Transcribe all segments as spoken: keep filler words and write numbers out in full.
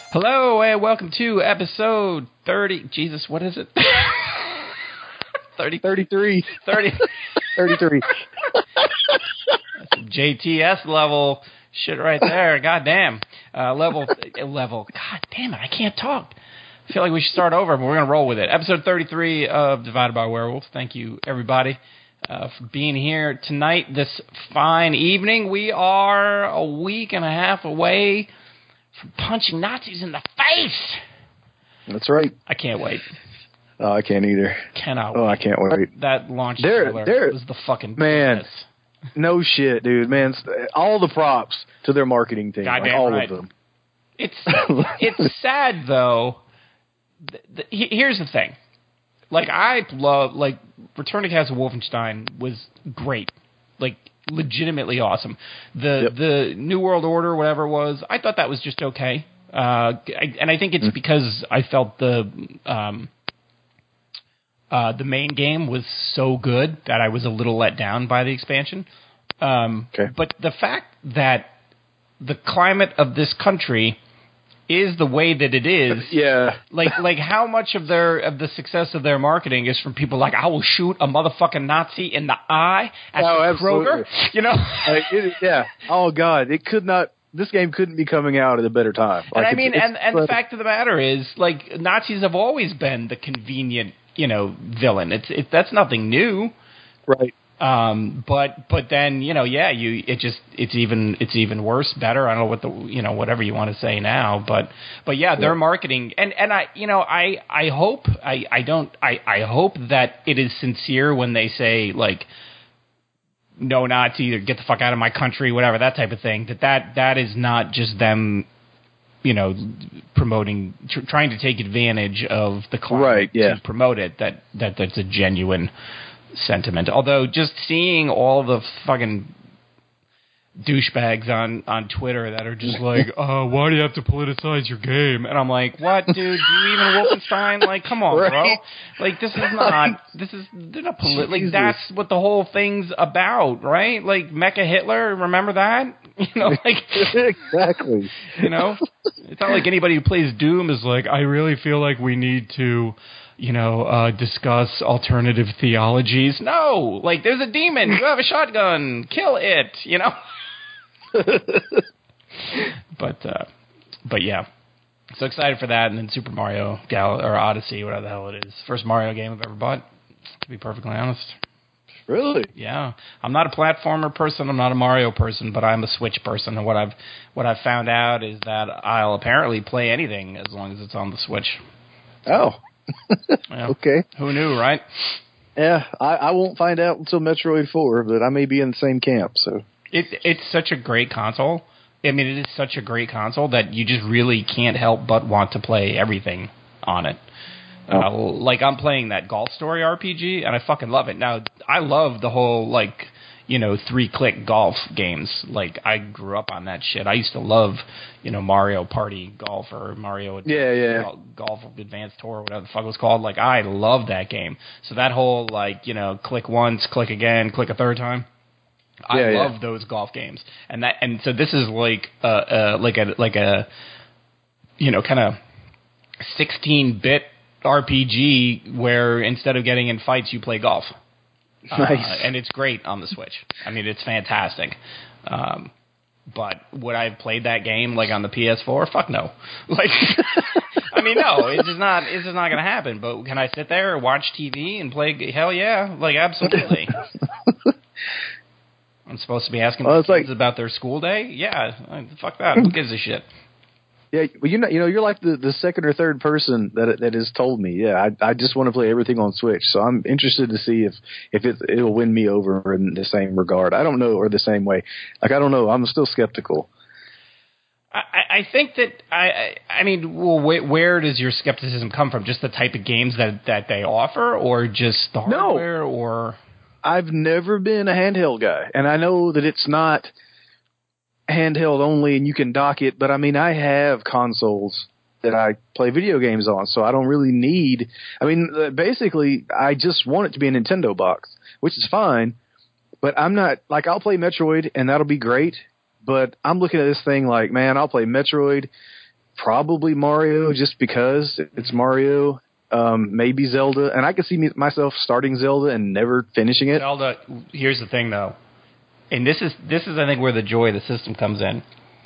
Hello and welcome to episode thirty. Jesus, what is it? thirty, thirty-three. thirty. thirty-three. That's J T S level shit right there. God damn. Uh, level, level. God damn it, I can't talk. I feel like we should start over, but we're going to roll with it. Episode thirty-three of Divided by Werewolves. Thank you, everybody, uh, for being here tonight, this fine evening. We are a week and a half away from punching Nazis in the face. That's right. I can't wait. Oh, I can't either. Cannot Oh, wait. I can't wait. That launch There- trailer there- was the fucking Man. business. No shit, dude. Man, all the props to their marketing team. Like, Goddamn all right. of them. It's it's sad though. Th- th- he- Here's the thing. Like I love like Return to Castle Wolfenstein was great. Like legitimately awesome. The Yep. the New World Order, whatever it was, I thought that was just okay. Uh, I, and I think it's Mm. because I felt the um, uh, the main game was so good that I was a little let down by the expansion. Um, Okay. But the fact that the climate of this country is the way that it is, Yeah. like like how much of their of the success of their marketing is from people like I will shoot a motherfucking Nazi in the eye at Oh, the absolutely. Kroger, you know. Like, it, yeah. Oh, God. It could not. This game couldn't be coming out at a better time. And Like, I it's- mean, it's and, and the incredible. fact of the matter is, like, Nazis have always been the convenient, you know, villain. It's it, that's nothing new. Right. Um, but but then you know, yeah, you it just it's even it's even worse, better. I don't know what the you know whatever you want to say now, but but yeah, their Yeah. marketing and and I you know I I hope I I don't I I hope that it is sincere when they say like no Nazi or get the fuck out of my country, whatever, that type of thing. That that that is not just them, you know, promoting, tr- trying to take advantage of the climate Right, yeah. to promote it. That that that's a genuine sentiment. Although just seeing all the fucking douchebags on, on Twitter that are just like, oh, why do you have to politicize your game? And I'm like, what, dude? Do you even Wolfenstein? Like, come on, Right. bro. Like, this is not, this is, they're not polit- like, Jesus. that's what the whole thing's about, right? Like, Mecha Hitler, remember that? You know, like, Exactly. you know? It's not like anybody who plays Doom is like, I really feel like we need to, you know, uh, discuss alternative theologies. No! Like, there's a demon. You have a shotgun. Kill it, you know? but, uh, but yeah. So excited for that. And then Super Mario Gal- or Odyssey, whatever the hell it is. First Mario game I've ever bought, to be perfectly honest. Really? Yeah, I'm not a platformer person. I'm not a Mario person, but I'm a Switch person. And what I've what I've found out is that I'll apparently play anything as long as it's on the Switch. Oh. Yeah. Okay. Who knew, right? Yeah, I, I won't find out until Metroid four, but I may be in the same camp, so. It it's such a great console. I mean, it is such a great console that you just really can't help but want to play everything on it. Uh, like I'm playing that Golf Story R P G, and I fucking love it. Now, I love the whole like you know three-click golf games. Like I grew up on that shit. I used to love you know Mario Party Golf or Mario Yeah, yeah. Gol- Golf Advanced Tour, whatever the fuck it was called. Like I love that game. So that whole like you know click once, click again, click a third time. I Yeah, yeah. love those golf games, and that and so this is like uh, uh like a like a you know kind of sixteen-bit R P G where instead of getting in fights you play golf. Nice. Uh, and it's great on the Switch. I mean, it's fantastic. Um, but would I have played that game like on the P S four? Fuck no. Like, I mean, no, it's just not. It's just not going to happen. But can I sit there and watch T V and play? Hell yeah, like absolutely. I'm supposed to be asking Well, my it's like- kids about their school day. Yeah, uh, fuck that. Who gives a shit? Yeah, well, you know, you know, you're like the, the second or third person that that has told me. Yeah, I I just want to play everything on Switch, so I'm interested to see if if it it'll win me over in the same regard. I don't know, or the same way. Like I don't know. I'm still skeptical. I, I think that I, I, I mean, well, where, where does your skepticism come from? Just the type of games that, that they offer, or just the No. hardware, or I've never been a handheld guy, and I know that it's not handheld only and you can dock it, but I mean, I have consoles that I play video games on, so I don't really need, I mean, uh, basically, I just want it to be a Nintendo box, which is fine, but I'm not, like, I'll play Metroid, and that'll be great, but I'm looking at this thing like, man, I'll play Metroid probably Mario, just because it's Mario. Um, maybe Zelda, and I could see me, myself starting Zelda and never finishing it. Zelda. Here's the thing, though, and this is this is I think where the joy of the system comes in.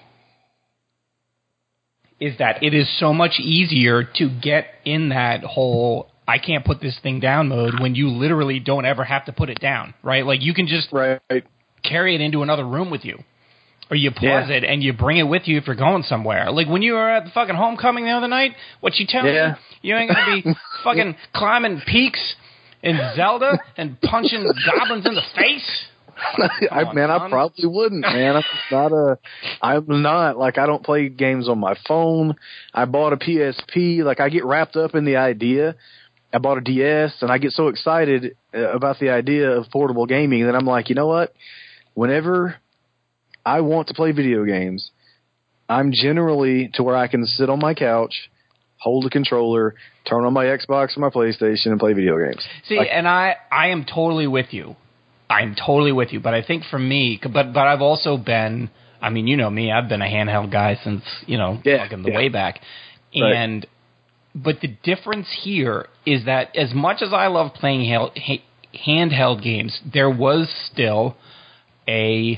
Is that it is so much easier to get in that whole I can't put this thing down mode when you literally don't ever have to put it down, right? Like you can just right. carry it into another room with you. Or you pause yeah. it and you bring it with you if you're going somewhere. Like when you were at the fucking homecoming the other night, what you tell yeah. me? You ain't going to be fucking climbing peaks in Zelda and punching goblins in the face? I, on, man, son. I probably wouldn't, man. I'm not a, I'm not, like, I don't play games on my phone. I bought a P S P. Like, I get wrapped up in the idea. I bought a D S, and I get so excited about the idea of portable gaming that I'm like, you know what? Whenever I want to play video games, I'm generally to where I can sit on my couch, hold a controller, turn on my Xbox or my PlayStation, and play video games. See, like, and I, I am totally with you. I'm totally with you. But I think for me, but but I've also been, I mean, you know me, I've been a handheld guy since, you know, yeah, fucking the yeah. way back. Right. And, but the difference here is that as much as I love playing held, handheld games, there was still a...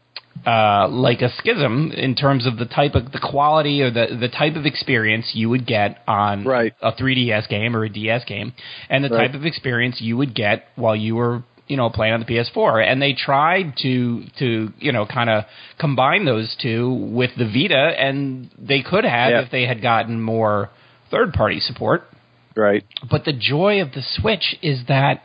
Uh, like a schism in terms of the type of the quality or the, the type of experience you would get on right. a three D S game or a D S game, and the right. type of experience you would get while you were, you know, playing on the P S four. And they tried to to you know kind of combine those two with the Vita, and they could have yeah. if they had gotten more third party support. Right. But the joy of the Switch is that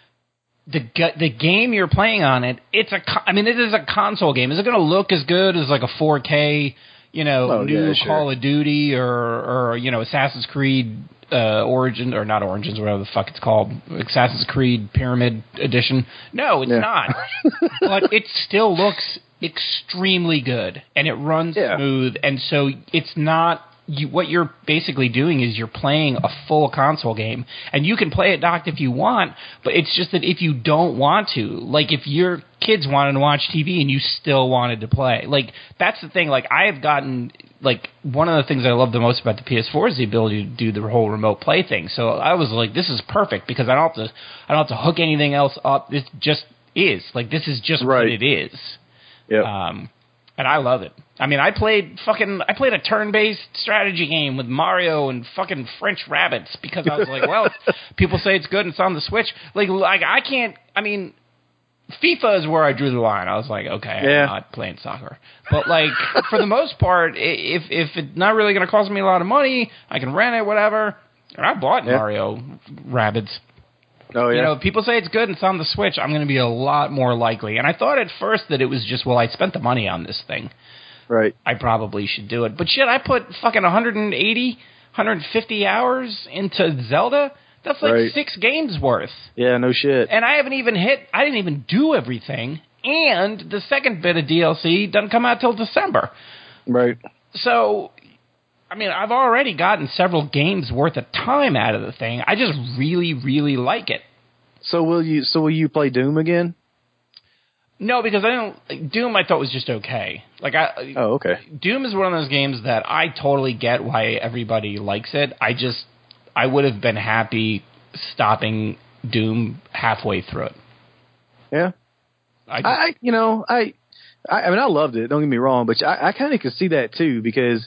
the the game you're playing on it, it's a, I mean, it is a console game. Is it going to look as good as like a four K, you know, oh, new yeah, sure. Call of Duty or, or you know, Assassin's Creed uh, Origin, or not Origins, whatever the fuck it's called, Assassin's Creed Pyramid Edition? No, it's yeah. not. But it still looks extremely good, and it runs yeah. smooth, and so it's not... You, what you're basically doing is you're playing a full console game, and you can play it docked if you want, but it's just that if you don't want to, like if your kids wanted to watch T V and you still wanted to play, like that's the thing. Like I have gotten, like one of the things I love the most about the P S four is the ability to do the whole remote play thing. So I was like, this is perfect because I don't have to, I don't have to hook anything else up. This just is like this is just right. what it is. Yeah. Um, And I love it. I mean, I played fucking, I played a turn-based strategy game with Mario and fucking French rabbits because I was like, well, people say it's good and it's on the Switch. Like, like I can't, I mean, FIFA is where I drew the line. I was like, okay, yeah. I'm not playing soccer. But like, for the most part, if if it's not really going to cost me a lot of money, I can rent it, whatever. And I bought yeah. Mario Rabbids. Oh, yeah. You know, people say it's good and it's on the Switch. I'm going to be a lot more likely. And I thought at first that it was just, well, I spent the money on this thing. Right. I probably should do it. But shit, I put fucking one hundred eighty, one hundred fifty hours into Zelda. That's like right. six games worth. Yeah, no shit. And I haven't even hit, I didn't even do everything. And the second bit of D L C doesn't come out till December. Right. So... I mean, I've already gotten several games worth of time out of the thing. I just really, really like it. So will you? So will you play Doom again? No, because I don't. Doom, I thought was just okay. Like I. Oh, okay. Doom is one of those games that I totally get why everybody likes it. I just, I would have been happy stopping Doom halfway through it. Yeah. I, just, I you know, I, I, I mean, I loved it. Don't get me wrong, but I, I kind of could see that too because.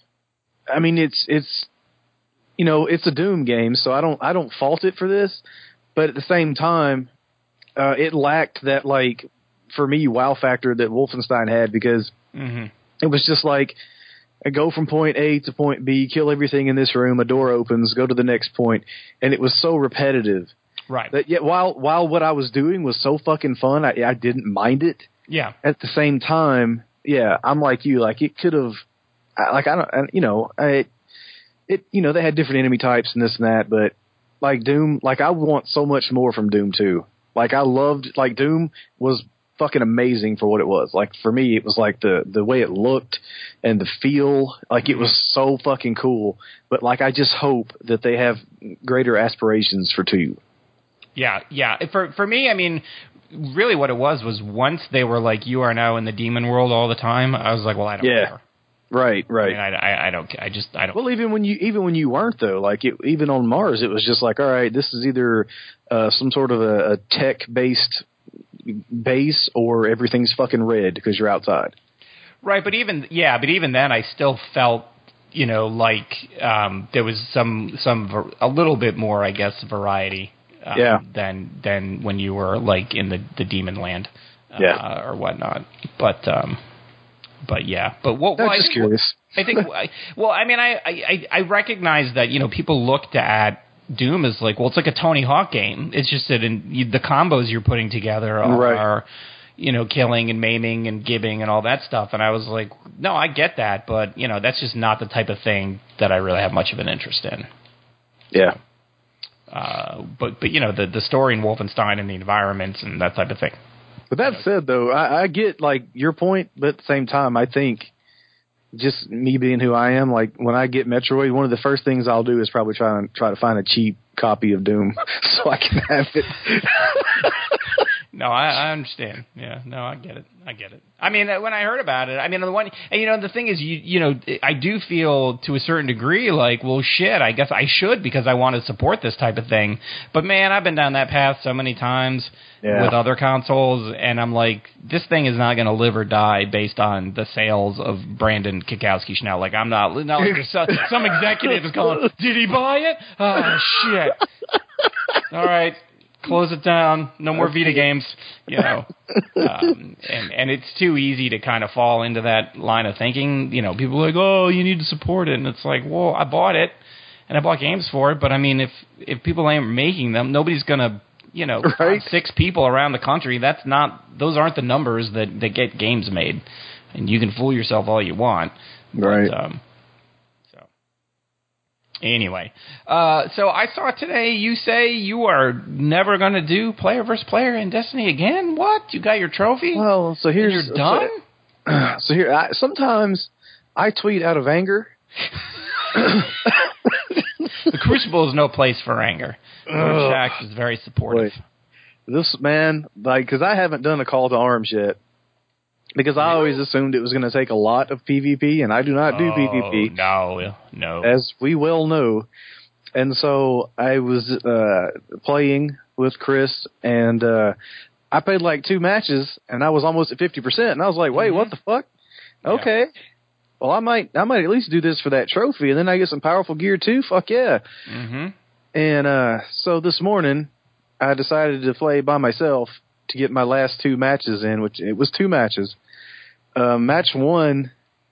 I mean, it's it's you know it's a Doom game, so I don't I don't fault it for this, but at the same time, uh, it lacked that like for me wow factor that Wolfenstein had because mm-hmm. it was just like I go from point A to point B, kill everything in this room, a door opens, go to the next point, and it was so repetitive. Right. That yet while while what I was doing was so fucking fun, I I didn't mind it. Yeah. At the same time, yeah, I'm like you, like it could have. Like I don't, you know, I, it, you know, they had different enemy types and this and that, but like Doom, like I want so much more from Doom two. Like I loved, like Doom was fucking amazing for what it was. Like for me, it was like the the way it looked and the feel, like it was so fucking cool. But like I just hope that they have greater aspirations for two. Yeah, yeah. For for me, I mean, really, what it was was once they were like, "You are now in the demon world all the time." I was like, "Well, I don't yeah. care." Right, right. I, mean, I, I, I don't. I just. I don't. Well, even when you even when you weren't though, like it, even on Mars, it was just like, all right, this is either uh, some sort of a, a tech based base or everything's fucking red because you're outside. Right, but even yeah, but even then, I still felt, you know, like um, there was some some a little bit more, I guess, variety. Um, yeah. Than than when you were like in the the Demon Land. Uh, yeah. Or whatnot, but. Um, But yeah, but what? I'm well, just I, curious. I think. Well, I mean, I, I I recognize that, you know, people looked at Doom as like, well, it's like a Tony Hawk game. It's just that in you, the combos you're putting together are, right. you know, killing and maiming and giving and all that stuff. And I was like, no, I get that, but you know, that's just not the type of thing that I really have much of an interest in. Yeah. Uh, but but you know, the the story in Wolfenstein and the environments and that type of thing. But that said, though, I, I get like your point, but at the same time, I think just me being who I am, like when I get Metroid, one of the first things I'll do is probably try and try to find a cheap copy of Doom so I can have it. No, I, I understand. Yeah, no, I get it. I get it. I mean, when I heard about it, I mean, the one, and, you know, the thing is, you, you know, I do feel to a certain degree like, well, shit, I guess I should because I want to support this type of thing. But man, I've been down that path so many times yeah. with other consoles, and I'm like, this thing is not going to live or die based on the sales of Brandon Kikowski Schnell. Like, I'm not, not like some, some executive is going, did he buy it? Oh shit! All right. Close it down. No more Vita games, you know. Um, and, and it's too easy to kind of fall into that line of thinking. You know, people are like, oh, you need to support it. And it's like, well, I bought it, and I bought games for it. But, I mean, if, if people ain't making them, nobody's going to, you know, right. six people around the country. That's not, those aren't the numbers that, that get games made. And you can fool yourself all you want. But, right. Um, Anyway, uh, so I saw today you say you are never going to do player versus player in Destiny again. What? You got your trophy? Well, so here's and you're done. So, so here, I, sometimes I tweet out of anger. The Crucible is no place for anger. Lord Shaxx is very supportive. Wait. This man, like, because I haven't done a call to arms yet. Because I always assumed it was going to take a lot of PvP, and I do not do oh, PvP. No, no. As we well know. And so I was uh, playing with Chris, and uh, I played like two matches, and I was almost at fifty percent. And I was like, wait, mm-hmm. what the fuck? Okay. Yeah. Well, I might I might at least do this for that trophy, and then I get some powerful gear too. Fuck yeah. Mm-hmm. And uh, so this morning, I decided to play by myself to get my last two matches in, which it was two matches. Uh, match one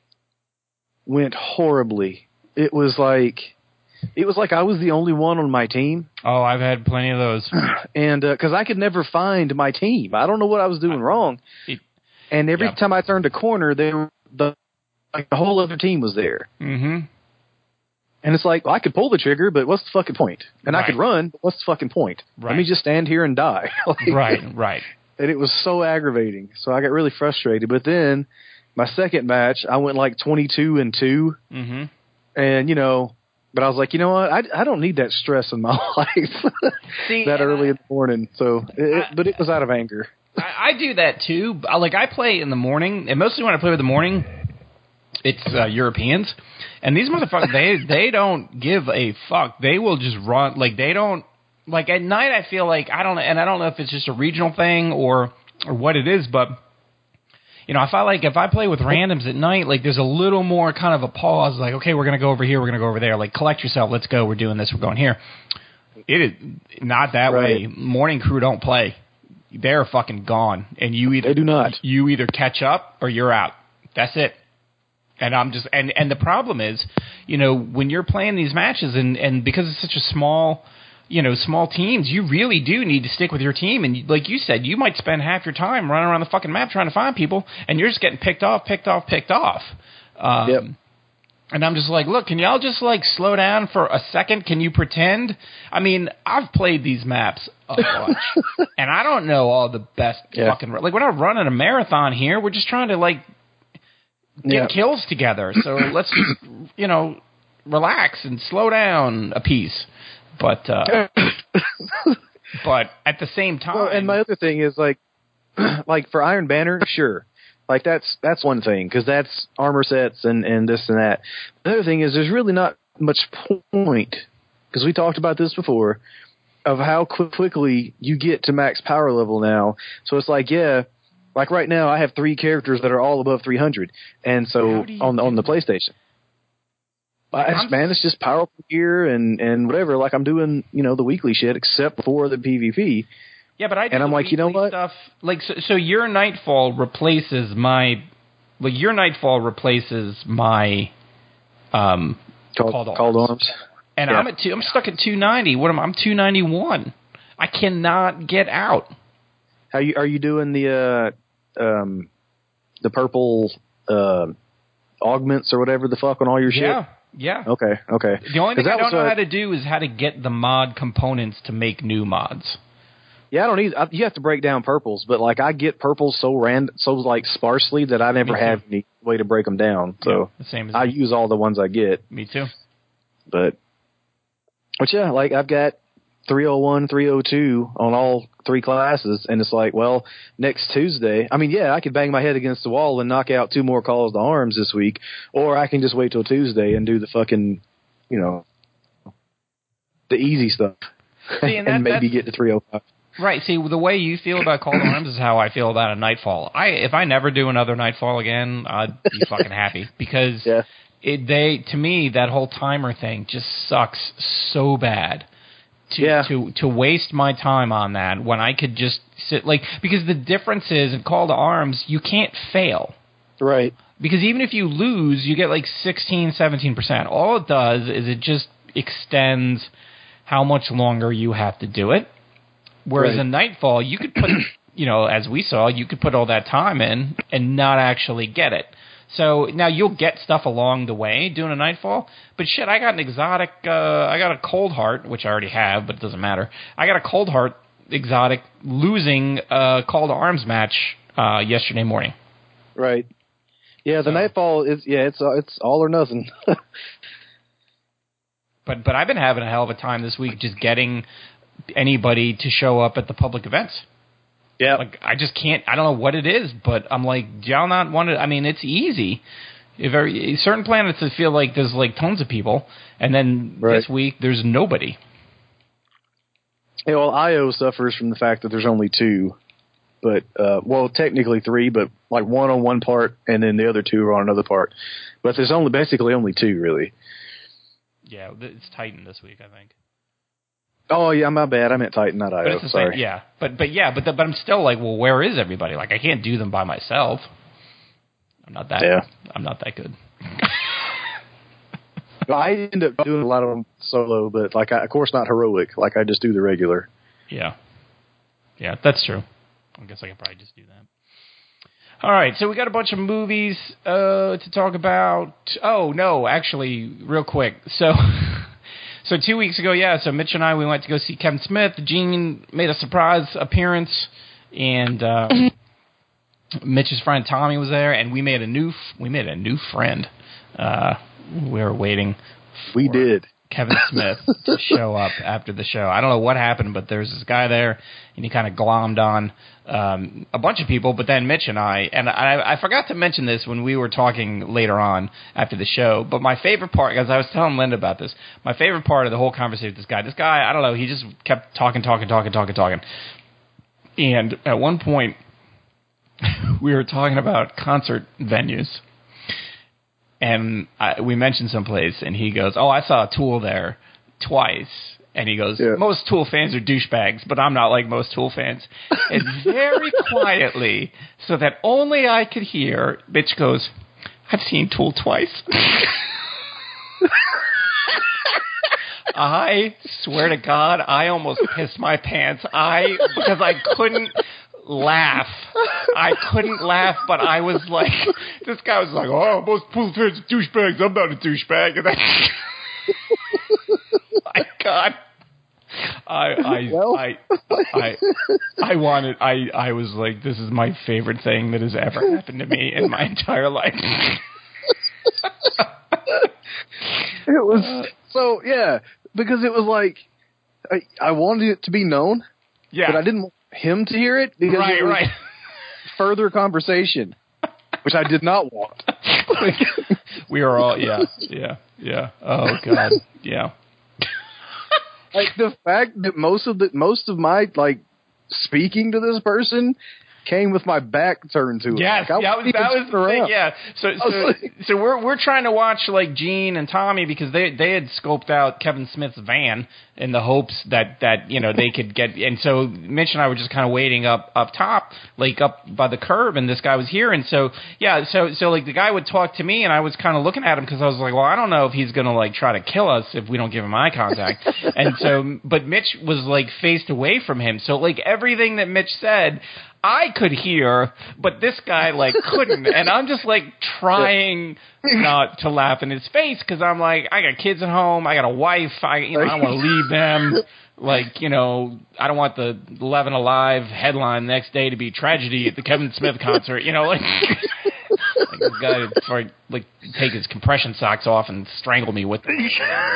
went horribly. It was like it was like I was the only one on my team. Oh, I've had plenty of those. And because uh, I could never find my team, I don't know what I was doing I, wrong. It, and every yeah. time I turned a corner, they were, the like the whole other team was there. Mm-hmm. And it's like, well, I could pull the trigger, but what's the fucking point? And right. I could run, but what's the fucking point? Right. Let me just stand here and die. like, right, right. And it was so aggravating. So I got really frustrated. But then my second match, I went like twenty-two and two. Mm-hmm. And, you know, but I was like, you know what? I, I don't need that stress in my life See, that early I, in the morning. So, it, I, but it was out of anger. I, I do that too. Like I play in the morning, and mostly when I play with the morning, it's uh, Europeans, and these motherfuckers they they don't give a fuck. They will just run like they don't like at night. I feel like I don't, and I don't know if it's just a regional thing or or what it is, but you know, if I like if I play with randoms at night, like there's a little more kind of a pause. Like okay, we're gonna go over here, we're gonna go over there. Like collect yourself, let's go. We're doing this, we're going here. It is not that right. way. Morning crew don't play. They're fucking gone, and you either they do not. You either catch up or you're out. That's it. And I'm just and, and the problem is, you know, when you're playing these matches and, and because it's such a small, you know, small teams, you really do need to stick with your team. And like you said, you might spend half your time running around the fucking map trying to find people, and you're just getting picked off, picked off, picked off. Um, yep. And I'm just like, look, can y'all just like slow down for a second? Can you pretend? I mean, I've played these maps a bunch, and I don't know all the best yeah. fucking like we're not running a marathon here. We're just trying to like. Get yeah. kills together, so let's just, you know, relax and slow down a piece. But uh, but at the same time, well, and my other thing is like, like for Iron Banner, sure, Like that's that's one thing because that's armor sets and, and this and that. The other thing is there's really not much point because we talked about this before of how qu- quickly you get to max power level now. So it's like yeah, like right now I have three characters that are all above three hundred, and so on the, on the PlayStation. Like, I just, man, it's just power up gear and, and whatever. Like I'm doing, you know, the weekly shit except for the PvP. Yeah, but I do and I'm the like, you know what? Stuff, like so, so your Nightfall replaces my like your Nightfall replaces my um Called, called arms. Called arms. And yeah. I'm at two, I'm stuck at two ninety. What am I? I'm two ninety-one. I cannot get out. How you are you doing the uh um the purple uh augments or whatever the fuck on all your shit? Yeah. Yeah. Okay. Okay. The only thing I don't know uh, how to do is how to get the mod components to make new mods. Yeah, I don't need. I, you have to break down purples, but like I get purples so rand, so like sparsely that I never have any way to break them down. So yeah, the same as I me. use all the ones I get. Me too. But, but yeah, like I've got three oh one, three oh two on all three classes, and it's like, well, next Tuesday. I mean, yeah, I could bang my head against the wall and knock out two more calls to arms this week, or I can just wait till Tuesday and do the fucking, you know, the easy stuff, See, and, and that, maybe get to three oh five. Right. See, the way you feel about Call to Arms is how I feel about a Nightfall. I if I never do another Nightfall again, I'd be fucking happy because yeah. it they to me that whole timer thing just sucks so bad. To, yeah. to to waste my time on that when I could just sit like because the difference is in Call to Arms you can't fail. Right. Because even if you lose, you get like sixteen, seventeen percent. All it does is it just extends how much longer you have to do it. Whereas right. in Nightfall, you could put, you know, as we saw, you could put all that time in and not actually get it. So now you'll get stuff along the way doing a Nightfall. But shit, I got an exotic, uh, I got a Cold Heart, which I already have, but it doesn't matter. I got a Cold Heart exotic losing a Call to Arms match uh, yesterday morning. Right. Yeah, the so, Nightfall is, yeah, it's it's all or nothing. but but I've been having a hell of a time this week just getting anybody to show up at the public events. Yeah. Like, I just can't, I don't know what it is, but I'm like, do y'all not want to, I mean, it's easy. If every, certain planets I feel like there's like tons of people, and then right. this week there's nobody. Yeah, well, I O suffers from the fact that there's only two, but, uh, well, technically three, but like one on one part, and then the other two are on another part. But there's only, basically only two, really. Yeah, it's Titan this week, I think. Oh yeah, my bad. I meant Titan, not I O. But it's the Sorry. same, yeah, but but yeah, but the, but I'm still like, well, where is everybody? Like, I can't do them by myself. I'm not that. Yeah. I'm not that good. I end up doing a lot of them solo, but like, I, of course, not heroic. Like, I just do the regular. Yeah. Yeah, that's true. I guess I could probably just do that. All right, so we got a bunch of movies uh, to talk about. Oh no, actually, real quick. So. So two weeks ago, yeah, so Mitch and I, we went to go see Kevin Smith. Gene made a surprise appearance, and uh, Mitch's friend Tommy was there, and we made a new we made a new friend. Uh, we were waiting for we did. Kevin Smith to show up after the show. I don't know what happened, but there's this guy there, and he kind of glommed on um, a bunch of people, but then Mitch and I, and I, I forgot to mention this when we were talking later on after the show, but my favorite part, as I was telling Linda about this, my favorite part of the whole conversation with this guy, this guy, I don't know, he just kept talking, talking, talking, talking, talking. And at one point, we were talking about concert venues. And I, we mentioned someplace, and he goes, oh, I saw Tool there twice. And he goes, yeah. Most Tool fans are douchebags, but I'm not like most Tool fans. And very quietly, so that only I could hear, Mitch goes, I've seen Tool twice. I swear to God, I almost pissed my pants. I because I couldn't laugh. I couldn't laugh, but I was like, this guy was like, oh, most Tool fans are douchebags. I'm not a douchebag. And I, my God. I I, well. I I I wanted I I was like, this is my favorite thing that has ever happened to me in my entire life. It was so yeah, because it was like I, I wanted it to be known, yeah, but I didn't want him to hear it because right, it was right. further conversation. which I did not want. We are all, yeah, yeah, yeah. Oh God, yeah. Like the fact that most of the most of my like speaking to this person came with my back turned to it. Yes, like, that was that was the thing. Yeah, so so like, so we're we're trying to watch like Gene and Tommy because they they had scoped out Kevin Smith's van in the hopes that that you know they could get. And so Mitch and I were just kind of waiting up up top, like up by the curb, and this guy was here. And so yeah, so so like the guy would talk to me, and I was kind of looking at him because I was like, well, I don't know if he's gonna like try to kill us if we don't give him eye contact. And so, but Mitch was like faced away from him, so like everything that Mitch said, I could hear, but this guy, like, couldn't. And I'm just, like, trying not to laugh in his face because I'm like, I got kids at home. I got a wife. I, you know, I don't want to leave them. Like, you know, I don't want the eleven Alive headline the next day to be tragedy at the Kevin Smith concert. You know, like, like this guy would, for, like, take his compression socks off and strangle me with them.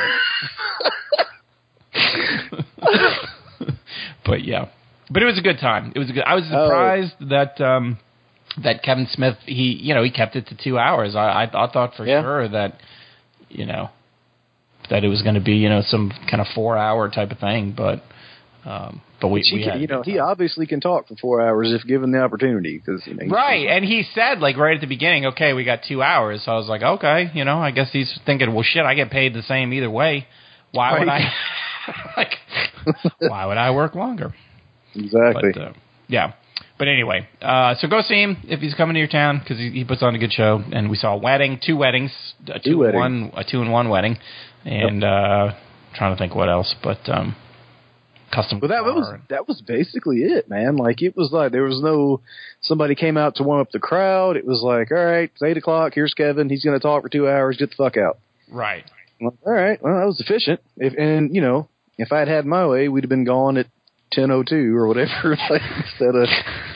But, yeah. But it was a good time. It was a good. I was surprised oh. that um, that Kevin Smith he you know he kept it to two hours. I I, I thought for yeah. sure that you know that it was going to be you know some kind of four hour type of thing. But um, but we, we can, had you know he obviously can talk for four hours if given the opportunity. Because you know, right, and he said like right at the beginning, okay, we got two hours. So I was like, okay, you know, I guess he's thinking, well, shit, I get paid the same either way. Why right. would I like? Why would I work longer? Exactly. But, uh, yeah. But anyway, uh, so go see him if he's coming to your town because he, he puts on a good show. And we saw a wedding, two weddings, a two, two and one, a two and one wedding, and yep. uh, trying to think what else, but um, custom. Well, that was and, that was basically it, man. Like it was like there was no somebody came out to warm up the crowd. It was like, all right, it's eight o'clock. Here's Kevin. He's going to talk for two hours. Get the fuck out. Right. Like, all right. Well, that was efficient. If and you know, if I had had my way, we'd have been gone at ten oh two or whatever, like, instead of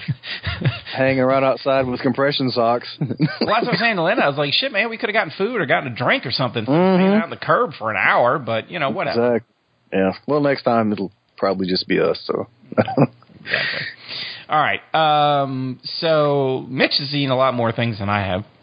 hanging around outside with compression socks. Well, that's what I'm saying to Linda. I was like, shit, man, we could have gotten food or gotten a drink or something, mm-hmm. hanging out on the curb for an hour, but, you know, whatever. Exactly. Yeah. Well, next time it'll probably just be us, so. Exactly. All right. Um, so Mitch has seen a lot more things than I have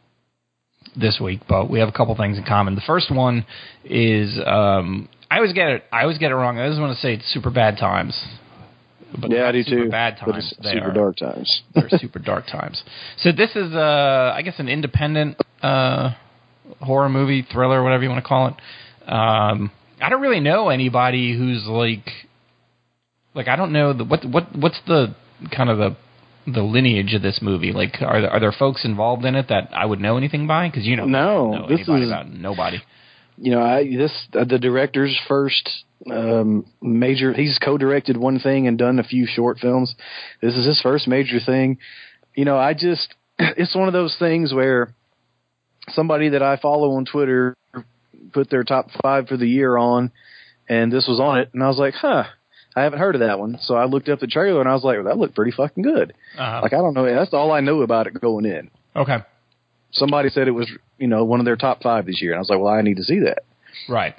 this week, but we have a couple things in common. The first one is... Um, I always get it. I always get it wrong. I always want to say it's Super Bad Times. But yeah, I do super too. Bad Times. But it's they super are, dark times. They're super dark times. So this is, uh, I guess, an independent uh, horror movie, thriller, whatever you want to call it. Um, I don't really know anybody who's like, like I don't know the what what what's the kind of the the lineage of this movie. Like, are there, are there folks involved in it that I would know anything by? Because you know, no, know this anybody is about nobody. You know, I this uh, the director's first um, major. He's co-directed one thing and done a few short films. This is his first major thing. You know, I just it's one of those things where somebody that I follow on Twitter put their top five for the year on, and this was on it, and I was like, huh, I haven't heard of that one. So I looked up the trailer, and I was like, well, that looked pretty fucking good. Uh-huh. Like I don't know, that's all I know about it going in. Okay. Somebody said it was, you know, one of their top five this year. And I was like, well, I need to see that. Right.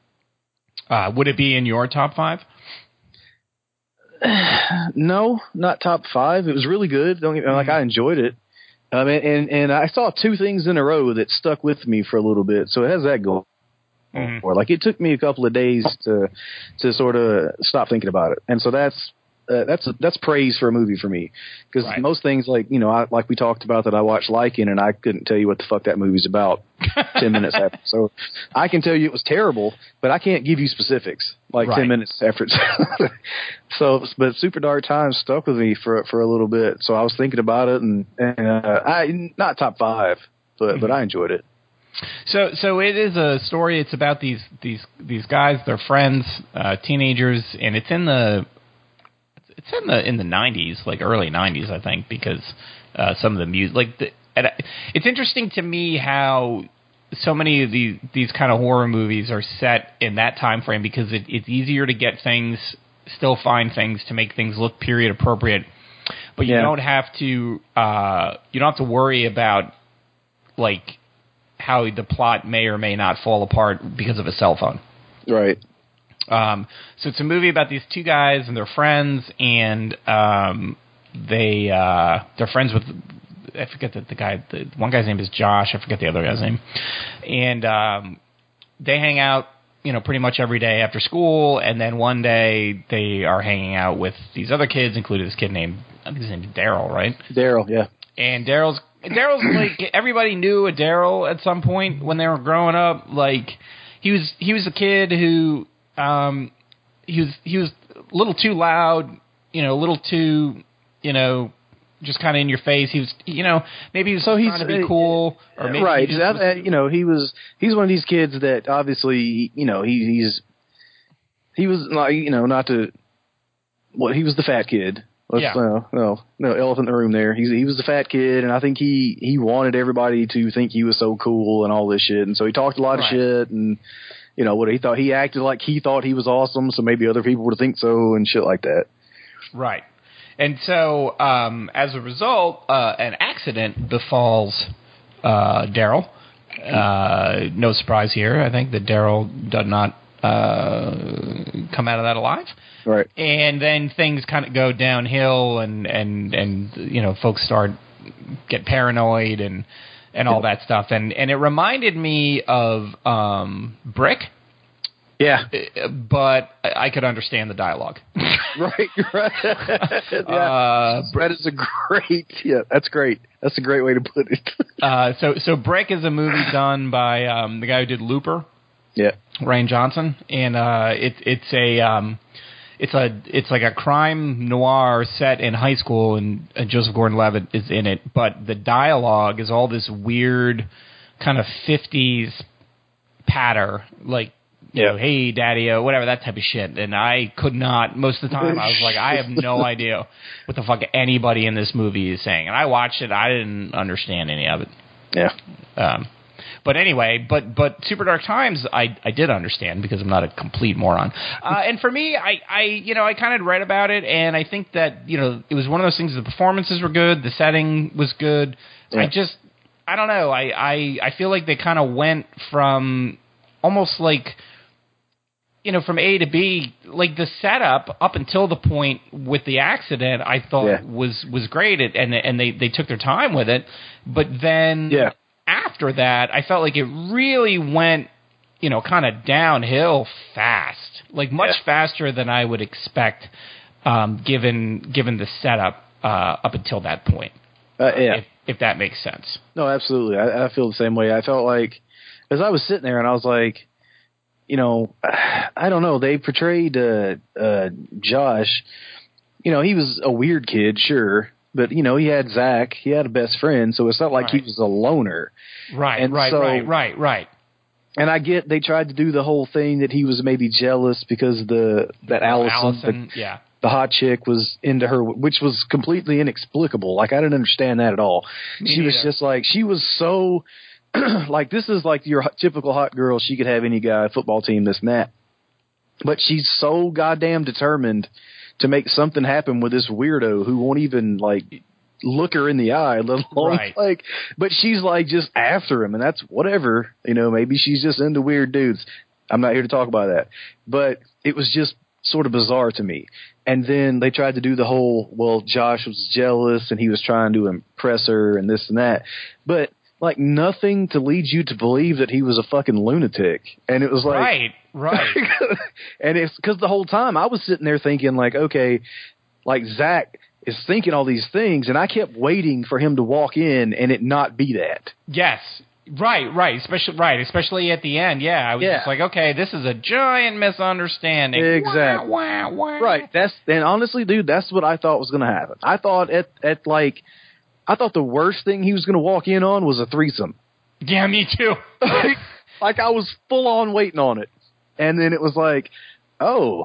Uh, would it be in your top five? No, not top five. It was really good. Don't get, mm-hmm. like I enjoyed it. I mean, and and I saw two things in a row that stuck with me for a little bit. So it has that going. Mm-hmm. For like it took me a couple of days to to sort of stop thinking about it, and so that's. Uh, that's that's praise for a movie for me because right. most things like you know I, like we talked about that I watched Lycan and I couldn't tell you what the fuck that movie's about ten minutes after. So I can tell you it was terrible, but I can't give you specifics like right. ten minutes after. So, but Super Dark Times stuck with me for for a little bit. So I was thinking about it and, and uh, I not top five, but mm-hmm. but I enjoyed it. So, so it is a story. It's about these these these guys. They're friends, uh, teenagers, and it's in the. It's in the in the nineties, like early nineties, I think, because uh, some of the music, like the, and it's interesting to me how so many of these these kind of horror movies are set in that time frame because it, it's easier to get things, still find things to make things look period appropriate, but you yeah. don't have to uh, you don't have to worry about like how the plot may or may not fall apart because of a cell phone. Right. Um, so it's a movie about these two guys and they're friends, and um, they uh, they're friends with I forget that the guy, the one guy's name is Josh. I forget the other guy's name. And um, they hang out, you know, pretty much every day after school. And then one day they are hanging out with these other kids, including this kid named, I think his name is Daryl, right? Daryl, yeah. And Daryl's Daryl's like, everybody knew a Daryl at some point when they were growing up. Like, he was he was a kid who um, he was he was a little too loud, you know, a little too, you know, just kind of in your face. He was, you know, maybe he was so trying to be cool, or maybe right. he That, was, you know, he was he's one of these kids that obviously, you know, he, he's he was like, you know, not to well, he was the fat kid. Let's, yeah. No, no, no, elephant in the room there. He's he was the fat kid, and I think he he wanted everybody to think he was so cool and all this shit, and so he talked a lot right. of shit, and you know what he thought he acted like he thought he was awesome, so maybe other people would think so and shit like that. Right. And so, um, as a result, uh, an accident befalls uh, Daryl. Uh, no surprise here. I think that Daryl does not uh, come out of that alive. Right. And then things kind of go downhill, and, and, and you know, folks start get paranoid and and all that stuff. And and it reminded me of um, Brick. Yeah, but I could understand the dialogue. right, right. yeah. Uh, that is a great. Yeah, that's great. That's a great way to put it. uh, so, so Brick is a movie done by um, the guy who did Looper. Yeah, Rian Johnson, and uh, it, it's a um, it's a it's like a crime noir set in high school, and uh, Joseph Gordon-Levitt is in it. But the dialogue is all this weird kind of fifties patter, like. You know, hey, daddy, uh, whatever, that type of shit. And I could not, most of the time, I was like, I have no idea what the fuck anybody in this movie is saying. And I watched it, I didn't understand any of it. Yeah. Um, but anyway, but but Super Dark Times, I, I did understand because I'm not a complete moron. Uh, and for me, I, I you know, I kind of read about it, and I think that, you know, it was one of those things, the performances were good, the setting was good. Yeah. I just, I don't know, I, I, I feel like they kind of went from almost like... You know, from A to B, like the setup up until the point with the accident, I thought yeah. was, was great, and and they, they took their time with it. But then yeah. after that, I felt like it really went, you know, kind of downhill fast, like much yeah. faster than I would expect, um, given given the setup uh, up until that point. Uh, yeah, if, if that makes sense. No, absolutely. I, I feel the same way. I felt like as I was sitting there, and I was like. You know, I don't know. They portrayed uh, uh, Josh. You know, he was a weird kid, sure, but you know, he had Zach. He had a best friend, so it's not like right. he was a loner. Right, and right, so, right, right, right. And I get they tried to do the whole thing that he was maybe jealous because the that Allison, Allison the, yeah, the hot chick was into her, which was completely inexplicable. Like I didn't understand that at all. Me she neither. was just like she was so. Like, this is like your typical hot girl. She could have any guy, football team, this and that. But she's so goddamn determined to make something happen with this weirdo who won't even, like, look her in the eye, let alone, right. like, but she's, like, just after him. And that's whatever. You know, maybe she's just into weird dudes. I'm not here to talk about that. But it was just sort of bizarre to me. And then they tried to do the whole, well, Josh was jealous and he was trying to impress her and this and that. But... like nothing to lead you to believe that he was a fucking lunatic. And it was like... Right, right. And it's because the whole time I was sitting there thinking like, okay, like Zach is thinking all these things and I kept waiting for him to walk in and it not be that. Yes. Right, right. Especially, right. Especially at the end. Yeah. I was yeah. just like, okay, this is a giant misunderstanding. Exactly. Wah, wah, wah. Right. That's, and honestly, dude, that's what I thought was going to happen. I thought at, at like, I thought the worst thing he was going to walk in on was a threesome. Yeah, me too. like, like I was full on waiting on it, and then it was like, oh,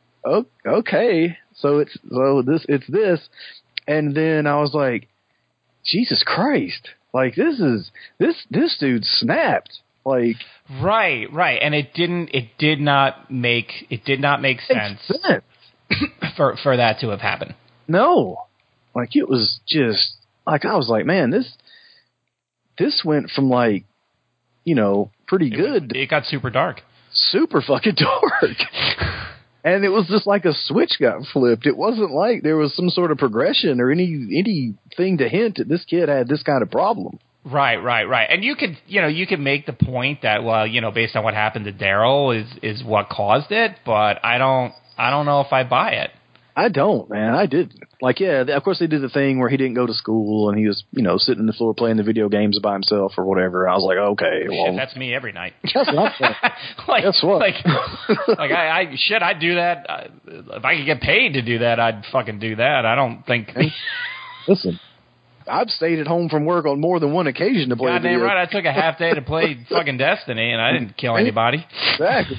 okay, so it's so this it's this, and then I was like, Jesus Christ, like this is this this dude snapped. Like right, right, and it didn't. It did not make. It did not make sense, sense. for for that to have happened. No, like it was just. Like, I was like, man, this this went from, like, you know, pretty it good. Was, it got super dark. Super fucking dark. And it was just like a switch got flipped. It wasn't like there was some sort of progression or any anything to hint that this kid had this kind of problem. Right, right, right. And you could, you know, you could make the point that, well, you know, based on what happened to Daryl is is what caused it, but I don't, I don't know if I buy it. I don't, man. I didn't. Like, yeah, of course they did the thing where he didn't go to school and he was, you know, sitting on the floor playing the video games by himself or whatever. I was like, okay, well. Shit, that's me every night. Guess what? like, Guess what? Like, like I, I, shit, I'd do that. I, if I could get paid to do that, I'd fucking do that. I don't think. Listen, I've stayed at home from work on more than one occasion to play Goddamn video. right, I took a half day to play fucking Destiny, and I didn't kill anybody. Exactly.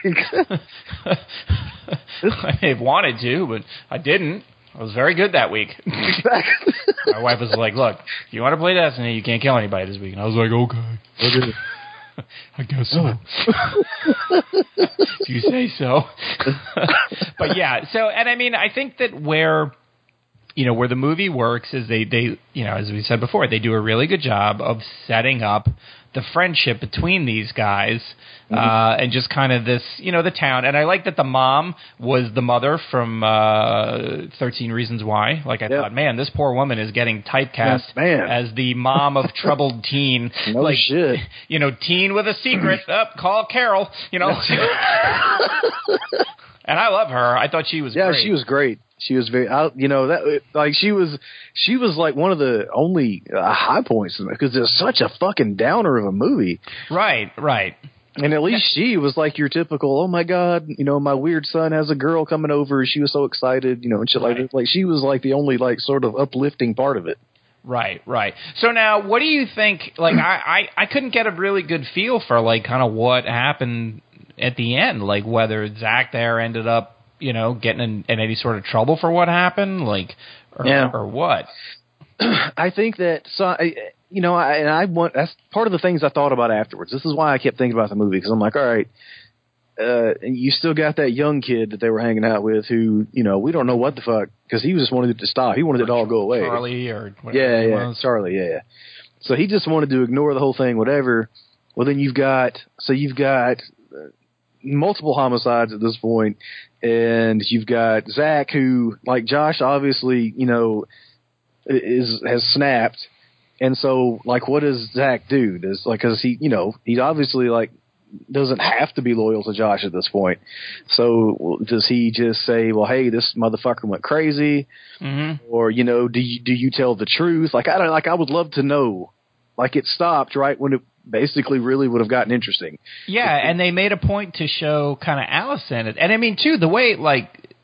I may have wanted to, but I didn't. I was very good that week. Exactly. My wife was like, look, if you want to play Destiny, you can't kill anybody this week. And I was like, okay. Okay. I guess so. If you say so. But yeah, so, and I mean, I think that where... You know, where the movie works is they, they, you know, as we said before, they do a really good job of setting up the friendship between these guys, mm-hmm. uh, and just kind of this, you know, the town. And I like that the mom was the mother from uh, thirteen Reasons Why. Like, I yep. thought, man, this poor woman is getting typecast yes, man. as the mom of troubled teen. No like, shit. You know, teen with a secret. Up, oh, call Carol, you know. And I love her. I thought she was yeah, great. she was great. She was very, I, you know, that like she was, she was like one of the only uh, high points because it's such a fucking downer of a movie. Right, right. And at least she was like your typical, oh my God, you know, my weird son has a girl coming over. She was so excited, you know, and shit right. like that. Like she was like the only like sort of uplifting part of it. Right, right. So now, what do you think? Like, I, I, I couldn't get a really good feel for like kind of what happened at the end, like whether Zach there ended up, you know, getting in, in any sort of trouble for what happened, like, or, yeah. or what? I think that, so, I, you know, I, and I want, that's part of the things I thought about afterwards. This is why I kept thinking about the movie, because I'm like, all right, uh, you still got that young kid that they were hanging out with who, you know, we don't know what the fuck, because he just wanted it to stop. He wanted it to all go away. Charlie or whatever. Yeah, yeah, was. Charlie, yeah, yeah. So he just wanted to ignore the whole thing, whatever. Well, then you've got, so you've got multiple homicides at this point, and you've got Zach, who, like Josh, obviously, you know, is has snapped, and so, like, what does Zach do? Does like, because he, you know, he obviously like doesn't have to be loyal to Josh at this point. So does he just say, well, hey, this motherfucker went crazy, mm-hmm. or you know, do you do you tell the truth? Like, I don't like. I would love to know. Like, it stopped right when it basically really would have gotten interesting. Yeah, and they made a point to show kind of Allison. And I mean, too, the way, like,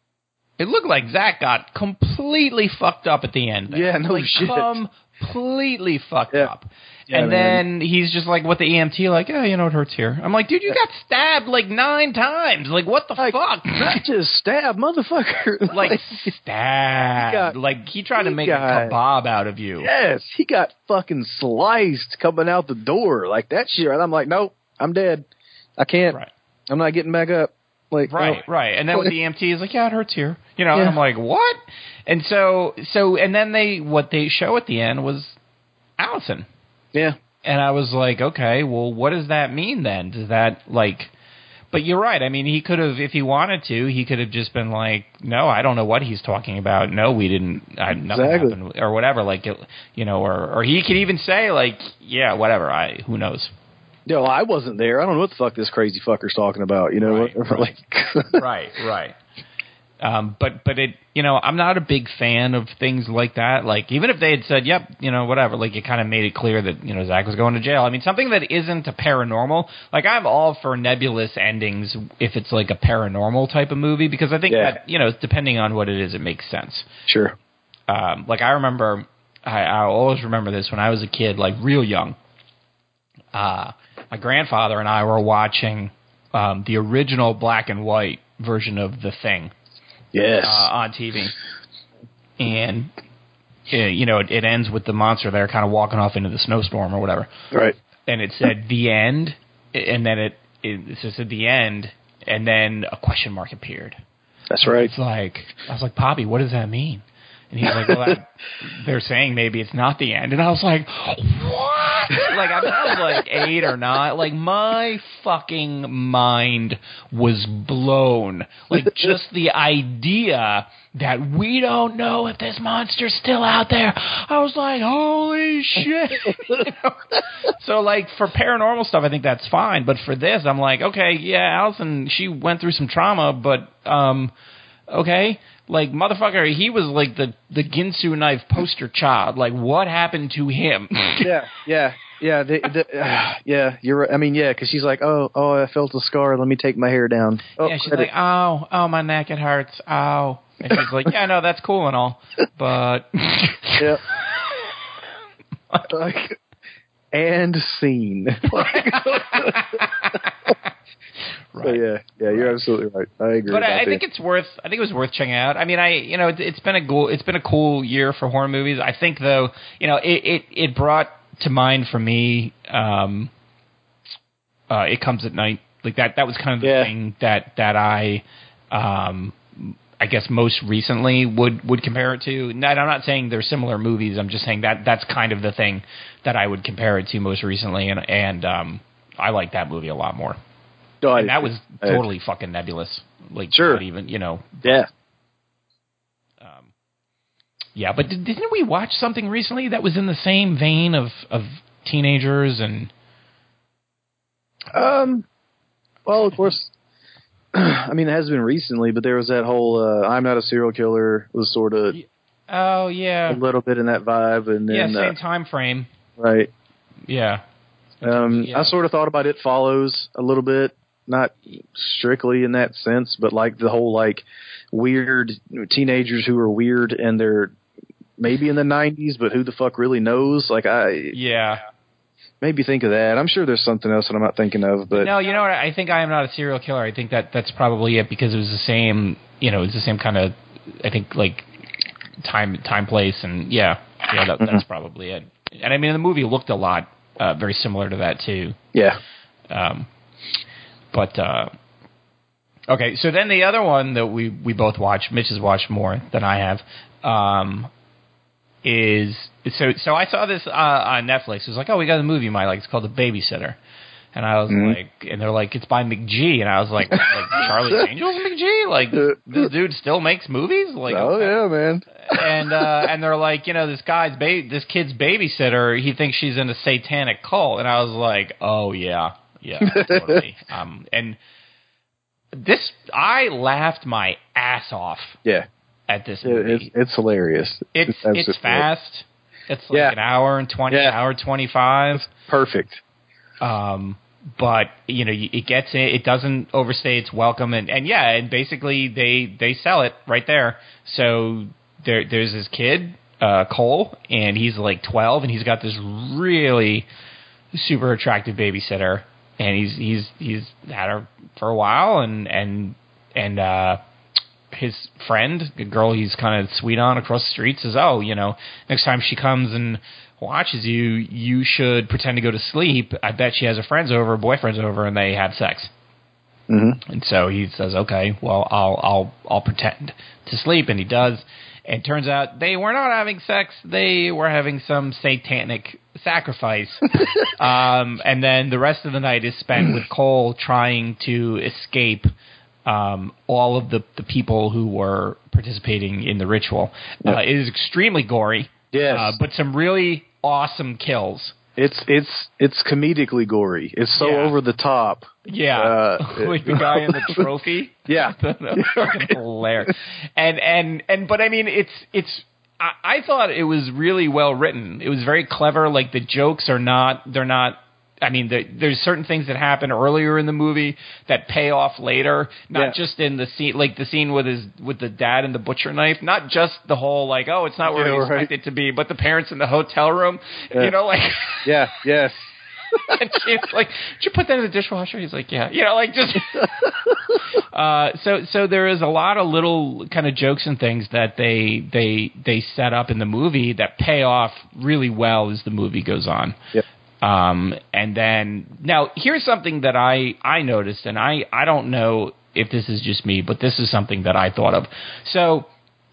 it looked like Zach got completely fucked up at the end. There. Yeah, no like, shit. Completely fucked yeah. up. Yeah, and man. then he's just like, what the E M T, like, oh, you know, it hurts here. I'm like, dude, you got stabbed like nine times. Like, what the like, fuck? Not just stabbed, motherfucker. Like, stabbed. He got, like, he tried he to make got, a kebab out of you. Yes, he got fucking sliced coming out the door. Like, that shit. And I'm like, nope, I'm dead. I can't. Right. I'm not getting back up. Like, right, oh. right. And then with the E M T, he's like, yeah, it hurts here. You know, yeah. and I'm like, what? And so, so, and then they, what they show at the end was Allison. Yeah. And I was like, okay, well, what does that mean then? Does that, like, but you're right. I mean, he could have, if he wanted to, he could have just been like, no, I don't know what he's talking about. No, we didn't, I, nothing exactly. happened, or whatever. Like, it, you know, or, or he could even say, like, yeah, whatever, I, who knows? No, I wasn't there. I don't know what the fuck this crazy fucker's talking about, you know? Right, right, right. right. Um, but, but it, you know, I'm not a big fan of things like that. Like, even if they had said, yep, you know, whatever, like, it kind of made it clear that, you know, Zach was going to jail. I mean, something that isn't a paranormal, like, I'm all for nebulous endings if it's like a paranormal type of movie, because I think yeah. that, you know, depending on what it is, it makes sense. Sure. Um, like, I remember, I, I always remember this when I was a kid, like, real young. Uh, my grandfather and I were watching um, the original black and white version of The Thing. Yes. Uh, on T V. And, uh, you know, it, it ends with the monster there kind of walking off into the snowstorm or whatever. Right. And it said, the end, and then it, it, it said, the end, and then a question mark appeared. That's right. It's like, I was like, Poppy, what does that mean? And he's like, well, that, they're saying maybe it's not the end. And I was like, what? Like, I, mean, I was like eight or nine. Like, my fucking mind was blown. Like, just the idea that we don't know if this monster's still out there. I was like, holy shit. You know? So, like, for paranormal stuff, I think that's fine. But for this, I'm like, okay, yeah, Allison, she went through some trauma, but, um, okay. Like, motherfucker, he was like the, the Ginsu knife poster child. Like, what happened to him? yeah, yeah, yeah, the, the, uh, yeah. You're right. I mean, yeah, because she's like, oh, oh, I felt a scar. Let me take my hair down. Oh, yeah, she's credit. like, oh, oh, my neck, it hurts. Ow. And she's like, yeah, no, that's cool and all, but yeah, like, and scene. Right. So yeah, yeah, you're right. absolutely right. I agree. But I, I that. think it's worth. I think it was worth checking out. I mean, I you know, it, it's been a cool. It's been a cool year for horror movies. I think though, you know, it it, it brought to mind for me. Um, uh, It Comes at Night. Like that. That was kind of the yeah. thing that that I, um, I guess most recently would would compare it to. Not, I'm not saying they're similar movies. I'm just saying that that's kind of the thing that I would compare it to most recently, and and um, I like that movie a lot more. Oh, and that was totally fucking nebulous. Like, sure. Not even, you know. Yeah. Um, yeah, but did, didn't we watch something recently that was in the same vein of, of teenagers and... Um, well, of course, I mean, it has been recently, but there was that whole uh, I'm Not a Serial Killer was sort of... Oh, yeah. A little bit in that vibe. And then, yeah, same uh, time frame. Right. Yeah. Um, yeah. I sort of thought about It Follows a little bit. Not strictly in that sense, but like the whole like weird teenagers who are weird and they're maybe in the nineties, but who the fuck really knows? Like I yeah, maybe think of that. I'm sure there's something else that I'm not thinking of, but no, you know what? I think I Am Not a Serial Killer. I think that that's probably it because it was the same. You know, it's the same kind of. I think like time, time, place, and yeah, yeah, that, that's mm-hmm. probably it. And I mean, the movie looked a lot uh, very similar to that too. Yeah. Um. But, uh, okay, so then the other one that we, we both watched, Mitch has watched more than I have, um, is, so so I saw this uh, on Netflix. It was like, oh, we got a movie you might like. It's called The Babysitter. And I was mm-hmm. like, and they're like, it's by McG. And I was like, like Charlie's Angels McG? Like, this dude still makes movies? Like, oh, okay. yeah, man. and uh, and they're like, you know, this guy's, ba- this kid's babysitter, he thinks she's in a satanic cult. And I was like, oh, yeah. Yeah, totally. Um, and this, I laughed my ass off. Yeah, at this movie. It's, it's hilarious. It's it's, it's fast. It's like yeah. an hour and twenty, yeah. hour twenty-five. Perfect. Um, but you know, it gets it. It doesn't overstay its welcome, and, and yeah, and basically they they sell it right there. So there there's this kid, uh, Cole, and he's like twelve, and he's got this really super attractive babysitter. And he's he's he's had her for a while, and and and uh, his friend, the girl he's kind of sweet on across the street, says, "Oh, you know, next time she comes and watches you, you should pretend to go to sleep. I bet she has her friends over, boyfriends over, and they have sex." Mm-hmm. And so he says, "Okay, well, I'll I'll I'll pretend to sleep," and he does. And it turns out they were not having sex; they were having some satanic sacrifice. um, and then the rest of the night is spent with Cole trying to escape um, all of the, the people who were participating in the ritual. Yep. Uh, it is extremely gory, yes, uh, but some really awesome kills. It's it's it's comedically gory. It's so yeah. over the top. Yeah, uh, like the guy in the trophy. Yeah, hilarious. And and and but I mean, it's it's. I, I thought it was really well written. It was very clever. Like the jokes are not. They're not. I mean, the, there's certain things that happen earlier in the movie that pay off later. Not yeah. just in the scene, like the scene with his with the dad and the butcher knife. Not just the whole like, oh, it's not where yeah, we expect right. it to be, but the parents in the hotel room. Yeah. You know, like yeah, yes. And she's like, "Did you put that in the dishwasher?" He's like, "Yeah." You know, like just. uh, so so there is a lot of little kind of jokes and things that they they they set up in the movie that pay off really well as the movie goes on. Yep. Um, and then now here's something that I, I noticed, and I, I don't know if this is just me, but this is something that I thought of. So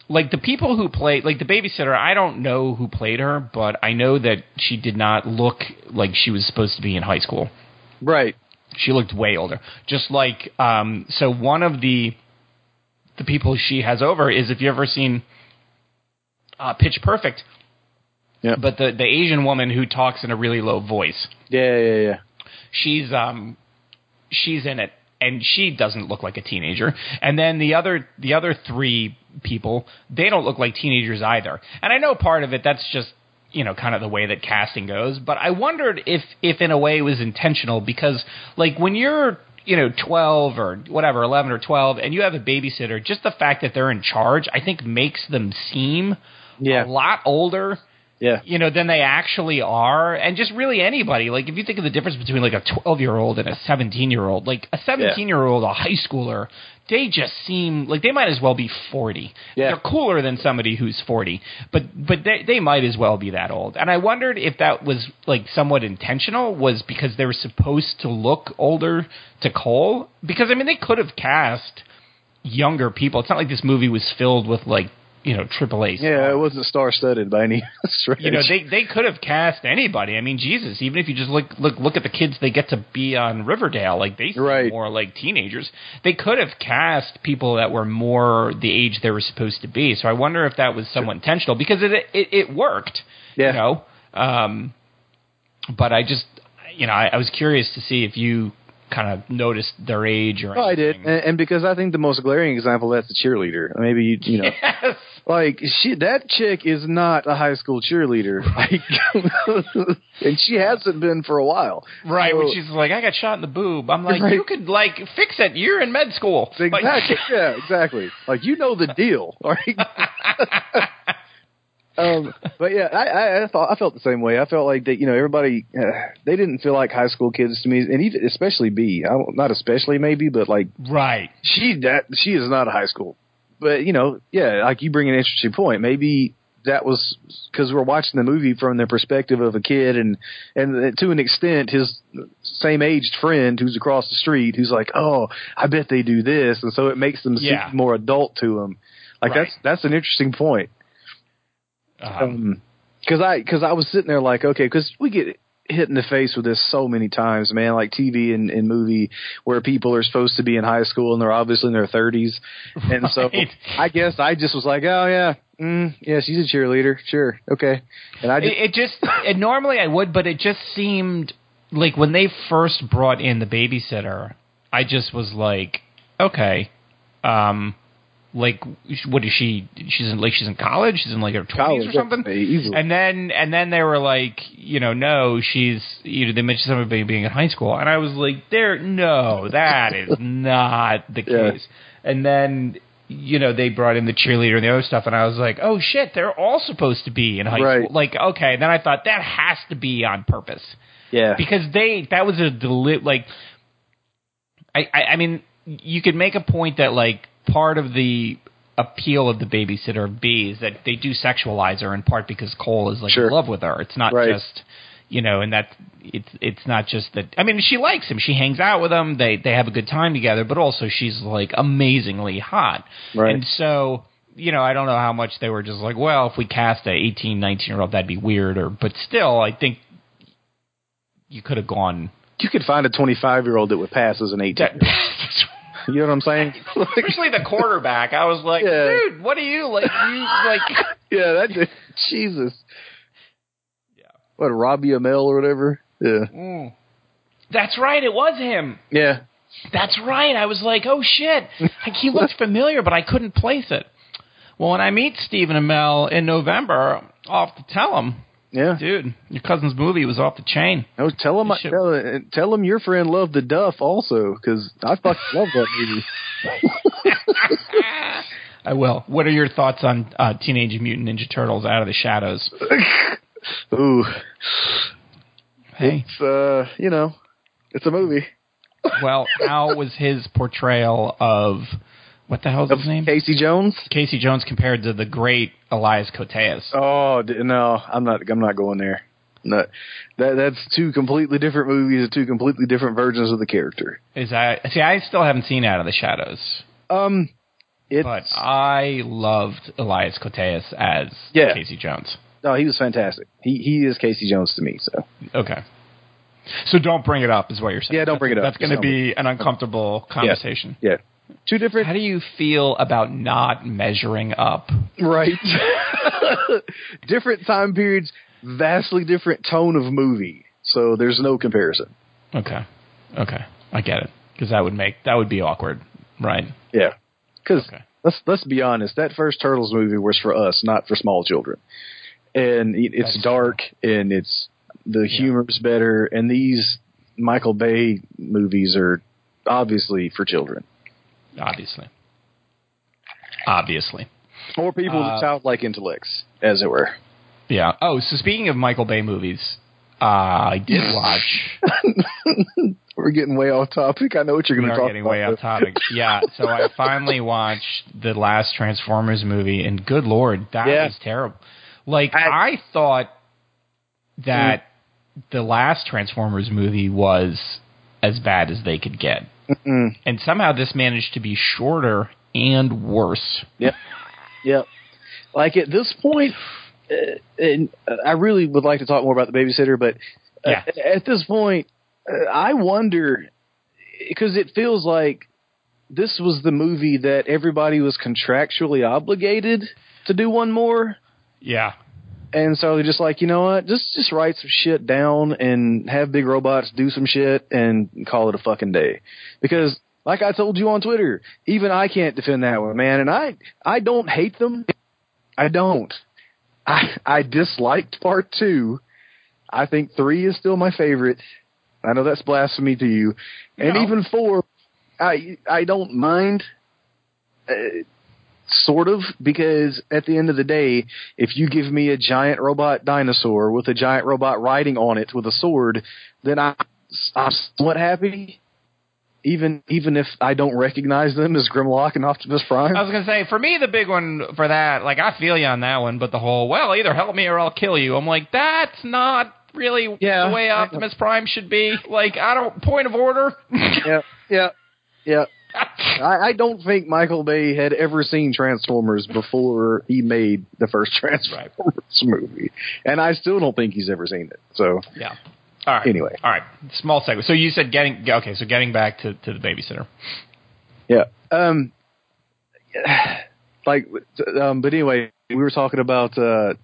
like the people who played, like the babysitter, I don't know who played her, but I know that she did not look like she was supposed to be in high school. Right. She looked way older. Just like, um, so one of the the people she has over is, if you've ever seen uh, Pitch Perfect, yeah. but the, the Asian woman who talks in a really low voice. Yeah, yeah, yeah. She's um, she's in it. And she doesn't look like a teenager. And then the other the other three people, they don't look like teenagers either. And I know part of it, that's just, you know, kind of the way that casting goes. But I wondered if, if in a way it was intentional, because, like, when you're, you know, twelve or whatever, eleven or twelve, and you have a babysitter, just the fact that they're in charge, I think makes them seem yeah. a lot older. Yeah. You know, than they actually are. And just really anybody. Like, if you think of the difference between, like, a twelve-year-old and a seventeen-year-old, like, a seventeen-year-old, a high schooler, they just seem like they might as well be forty. Yeah. They're cooler than somebody who's forty. But but they, they might as well be that old. And I wondered if that was, like, somewhat intentional, was because they were supposed to look older to Cole. Because, I mean, they could have cast younger people. It's not like this movie was filled with, like, you know, triple A stars. Yeah, it wasn't star-studded by any stretch. You know, they they could have cast anybody. I mean, Jesus, even if you just look look look at the kids they get to be on Riverdale, like they seem right. more like teenagers. They could have cast people that were more the age they were supposed to be. So I wonder if that was somewhat intentional, because it it, it worked. Yeah. You know, um, but I just, you know, I, I was curious to see if you kind of noticed their age or anything. Oh, I did, and, and because I think the most glaring example of that's the cheerleader. Maybe you, you know, yes. like she, that chick is not a high school cheerleader, like, and she hasn't been for a while. Right, so, when she's like, I got shot in the boob. I'm like, right. you could like fix it. You're in med school. Exactly. Like, yeah, exactly. Like, you know the deal, right? Um, but yeah, I, I, I thought I felt the same way. I felt like that, you know, everybody uh, they didn't feel like high school kids to me, and even especially B. I don't, not especially maybe, but like right, she that she is not a high school. But you know, yeah, like you bring an interesting point. Maybe that was because we're watching the movie from the perspective of a kid, and and to an extent, his same aged friend who's across the street, who's like, oh, I bet they do this, and so it makes them yeah. seem more adult to him. Like right. that's that's an interesting point. Um, because I because I was sitting there like, okay, because we get hit in the face with this so many times, man. Like T V and, and movie where people are supposed to be in high school and they're obviously in their thirties, and right. so I guess I just was like, oh yeah, mm, yeah, she's a cheerleader, sure, okay. And I just, it, it just and normally I would, but it just seemed like when they first brought in the babysitter, I just was like, okay, um. Like, what is she? She's in like she's in college. She's in like her twenties or something. Easily. And then and then they were like, you know, no, she's. You know, they mentioned somebody being in high school, and I was like, there, no, that is not the yeah. case. And then, you know, they brought in the cheerleader and the other stuff, and I was like, oh shit, they're all supposed to be in high right. school. Like, okay, then I thought that has to be on purpose. Yeah, because they that was a deli- like, I, I I mean, you could make a point that like. Part of the appeal of the babysitter B is that they do sexualize her in part because Cole is like sure. in love with her. It's not right. just, you know, and that it's it's not just that. I mean, she likes him. She hangs out with him. They they have a good time together. But also, she's like amazingly hot. Right. And so, you know, I don't know how much they were just like, well, if we cast a eighteen, nineteen year old, that'd be weird. Or but still, I think you could have gone. You could find a twenty-five year old that would pass as an eighteen. You know what I'm saying? Especially the quarterback. I was like, yeah. dude, what are you like? You like? yeah, that Jesus. Yeah. What, Robbie Amell or whatever? Yeah. Mm. That's right. It was him. Yeah. That's right. I was like, oh shit, like he looked familiar, but I couldn't place it. Well, when I meet Stephen Amell in November, I'll have to tell him. Yeah, dude, your cousin's movie was off the chain. No, tell him, tell, tell him your friend loved the Duff also, because I fucking love that movie. I will. What are your thoughts on uh, Teenage Mutant Ninja Turtles: Out of the Shadows? Ooh, hey, it's uh, you know, it's a movie. Well, how was his portrayal of what the hell's of his name? Casey Jones. Casey Jones compared to the great Elias Koteas. Oh no, I'm not. I'm not going there. No, that that's two completely different movies, two completely different versions of the character. Is that see? I still haven't seen Out of the Shadows. Um, It's, but I loved Elias Koteas as Yeah. Casey Jones. No, he was fantastic. He he is Casey Jones to me. So Okay. So don't bring it up, is what you're saying. Yeah, don't That's- bring it up. That's going to Just be an uncomfortable conversation. yeah, two different. How do you feel about not measuring up? Right. Different time periods, vastly different tone of movie. So there's no comparison. Okay. Okay. I get it. Because that would make, that would be awkward, right? Yeah. Because Okay. let's let's be honest, that first Turtles movie was for us, not for small children. And it- it's That's dark, and it's the humor's better, and these Michael Bay movies are obviously for children. Obviously. Obviously. Or people Uh, with childlike intellects, as it were. Yeah. Oh, so speaking of Michael Bay movies, uh, I did watch. We're getting way off topic. I know what you're We going to are talk getting about. way off topic. Yeah, so I finally watched the last Transformers movie, and good lord, that Yeah. was terrible. Like, I- I, thought that the last Transformers movie was as bad as they could get. Mm-mm. And somehow this managed to be shorter and worse. Yep. Yep. Like at this point, uh, and uh, I really would like to talk more about the babysitter, but uh, Yeah. at this point, uh, I wonder, because it feels like this was the movie that everybody was contractually obligated to do one more. Yeah. And so they're just like, you know what, just just write some shit down and have big robots do some shit and call it a fucking day. Because like I told you on Twitter, even I can't defend that one, man. And I I don't hate them. I don't. I I disliked part two. I think three is still my favorite. I know that's blasphemy to you. And No. even four, I I don't mind. Uh, Sort of, because at the end of the day, if you give me a giant robot dinosaur with a giant robot riding on it with a sword, then I, I'm somewhat happy, even even if I don't recognize them as Grimlock and Optimus Prime. I was going to say, for me, the big one for that, like, I feel you on that one, but the whole, well, either help me or I'll kill you. I'm like, that's not really Yeah, the way I know. Optimus Prime should be. Like, I don't, point of order. yeah, yeah, yeah. I, I don't think Michael Bay had ever seen Transformers before he made the first Transformers movie, and I still don't think he's ever seen it. So Yeah. All right. Anyway. All right. Small segue. So you said getting, okay, so getting back to, to the babysitter. yeah, um, like, um, but anyway, we were talking about uh,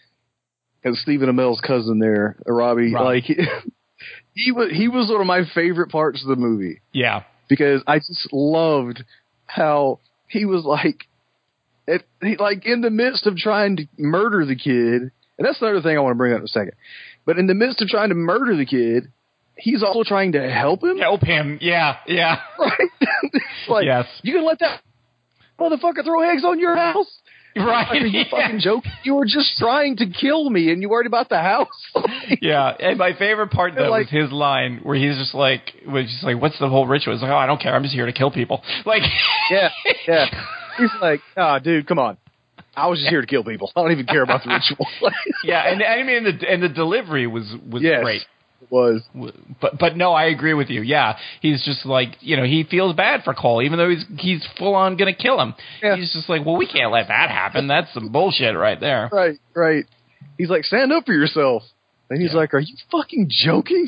Stephen Amell's cousin there, Robbie. Robbie. Like he was he was one of my favorite parts of the movie. Yeah. Because I just loved how he was like, it, he, like in the midst of trying to murder the kid, and that's another thing I want to bring up in a second. But in the midst of trying to murder the kid, he's also trying to help him. Help him. Yeah. Yeah. Right? It's like, Yes. you can let that motherfucker throw eggs on your house? Right. Like, are you Yeah. fucking joking? You were just trying to kill me, and you worried about the house. Yeah, and my favorite part though Like- was his line where he's just like, was just like, "What's the whole ritual?" It's like, "Oh, I don't care. I'm just here to kill people." Like, Yeah, yeah. He's like, oh, dude, come on. I was just here to kill people. I don't even care about the ritual. yeah, and I mean, the and the delivery was was Yes, great. it was. But but no, I agree with you. Yeah, he's just like, you know, he feels bad for Cole, even though he's he's full on gonna kill him. Yeah. He's just like, well, we can't let that happen. That's some bullshit right there. Right, right. He's like, stand up for yourself. And he's Yeah. like, are you fucking joking?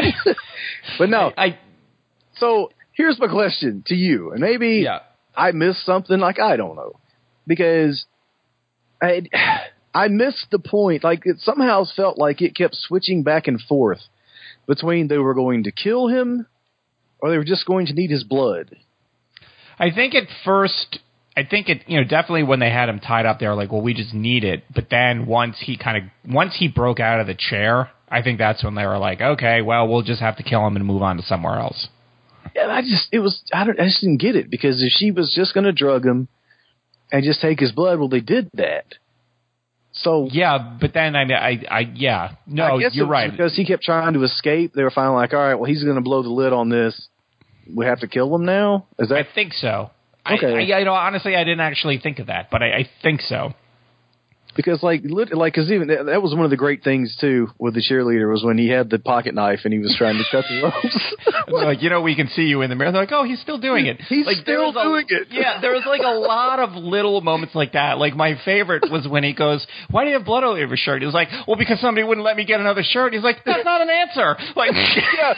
But no. I, I So here's my question to you. And maybe yeah. I missed something, like, I don't know. Because I I missed the point. Like, it somehow felt like it kept switching back and forth between they were going to kill him or they were just going to need his blood. I think at first, I think it, you know, definitely when they had him tied up, they were like, well, we just need it. But then once he kind of, once he broke out of the chair, I think that's when they were like, okay, well, we'll just have to kill him and move on to somewhere else. Yeah, I just, it was, I, don't, I just didn't get it, because if she was just going to drug him and just take his blood, well, they did that. So, Yeah, but then I, I, I yeah, no, I guess you're it was right. because he kept trying to escape. They were finally like, all right, well, he's going to blow the lid on this. We have to kill him now? Is I that? think so. Okay. I, I, you know, honestly, I didn't actually think of that, but I, I think so. Because like, lit- like, cause even that, that was one of the great things too with the cheerleader was when he had the pocket knife and he was trying to cut the ropes. Like, you know, we can see you in the mirror. They're like, oh, he's still doing it. He's like, still there was doing a, it. Yeah, there was like a lot of little moments like that. Like my favorite was when he goes, "Why do you have blood all over your shirt?" He was like, "Well, because somebody wouldn't let me get another shirt." He's like, "That's not an answer." Like, Yeah.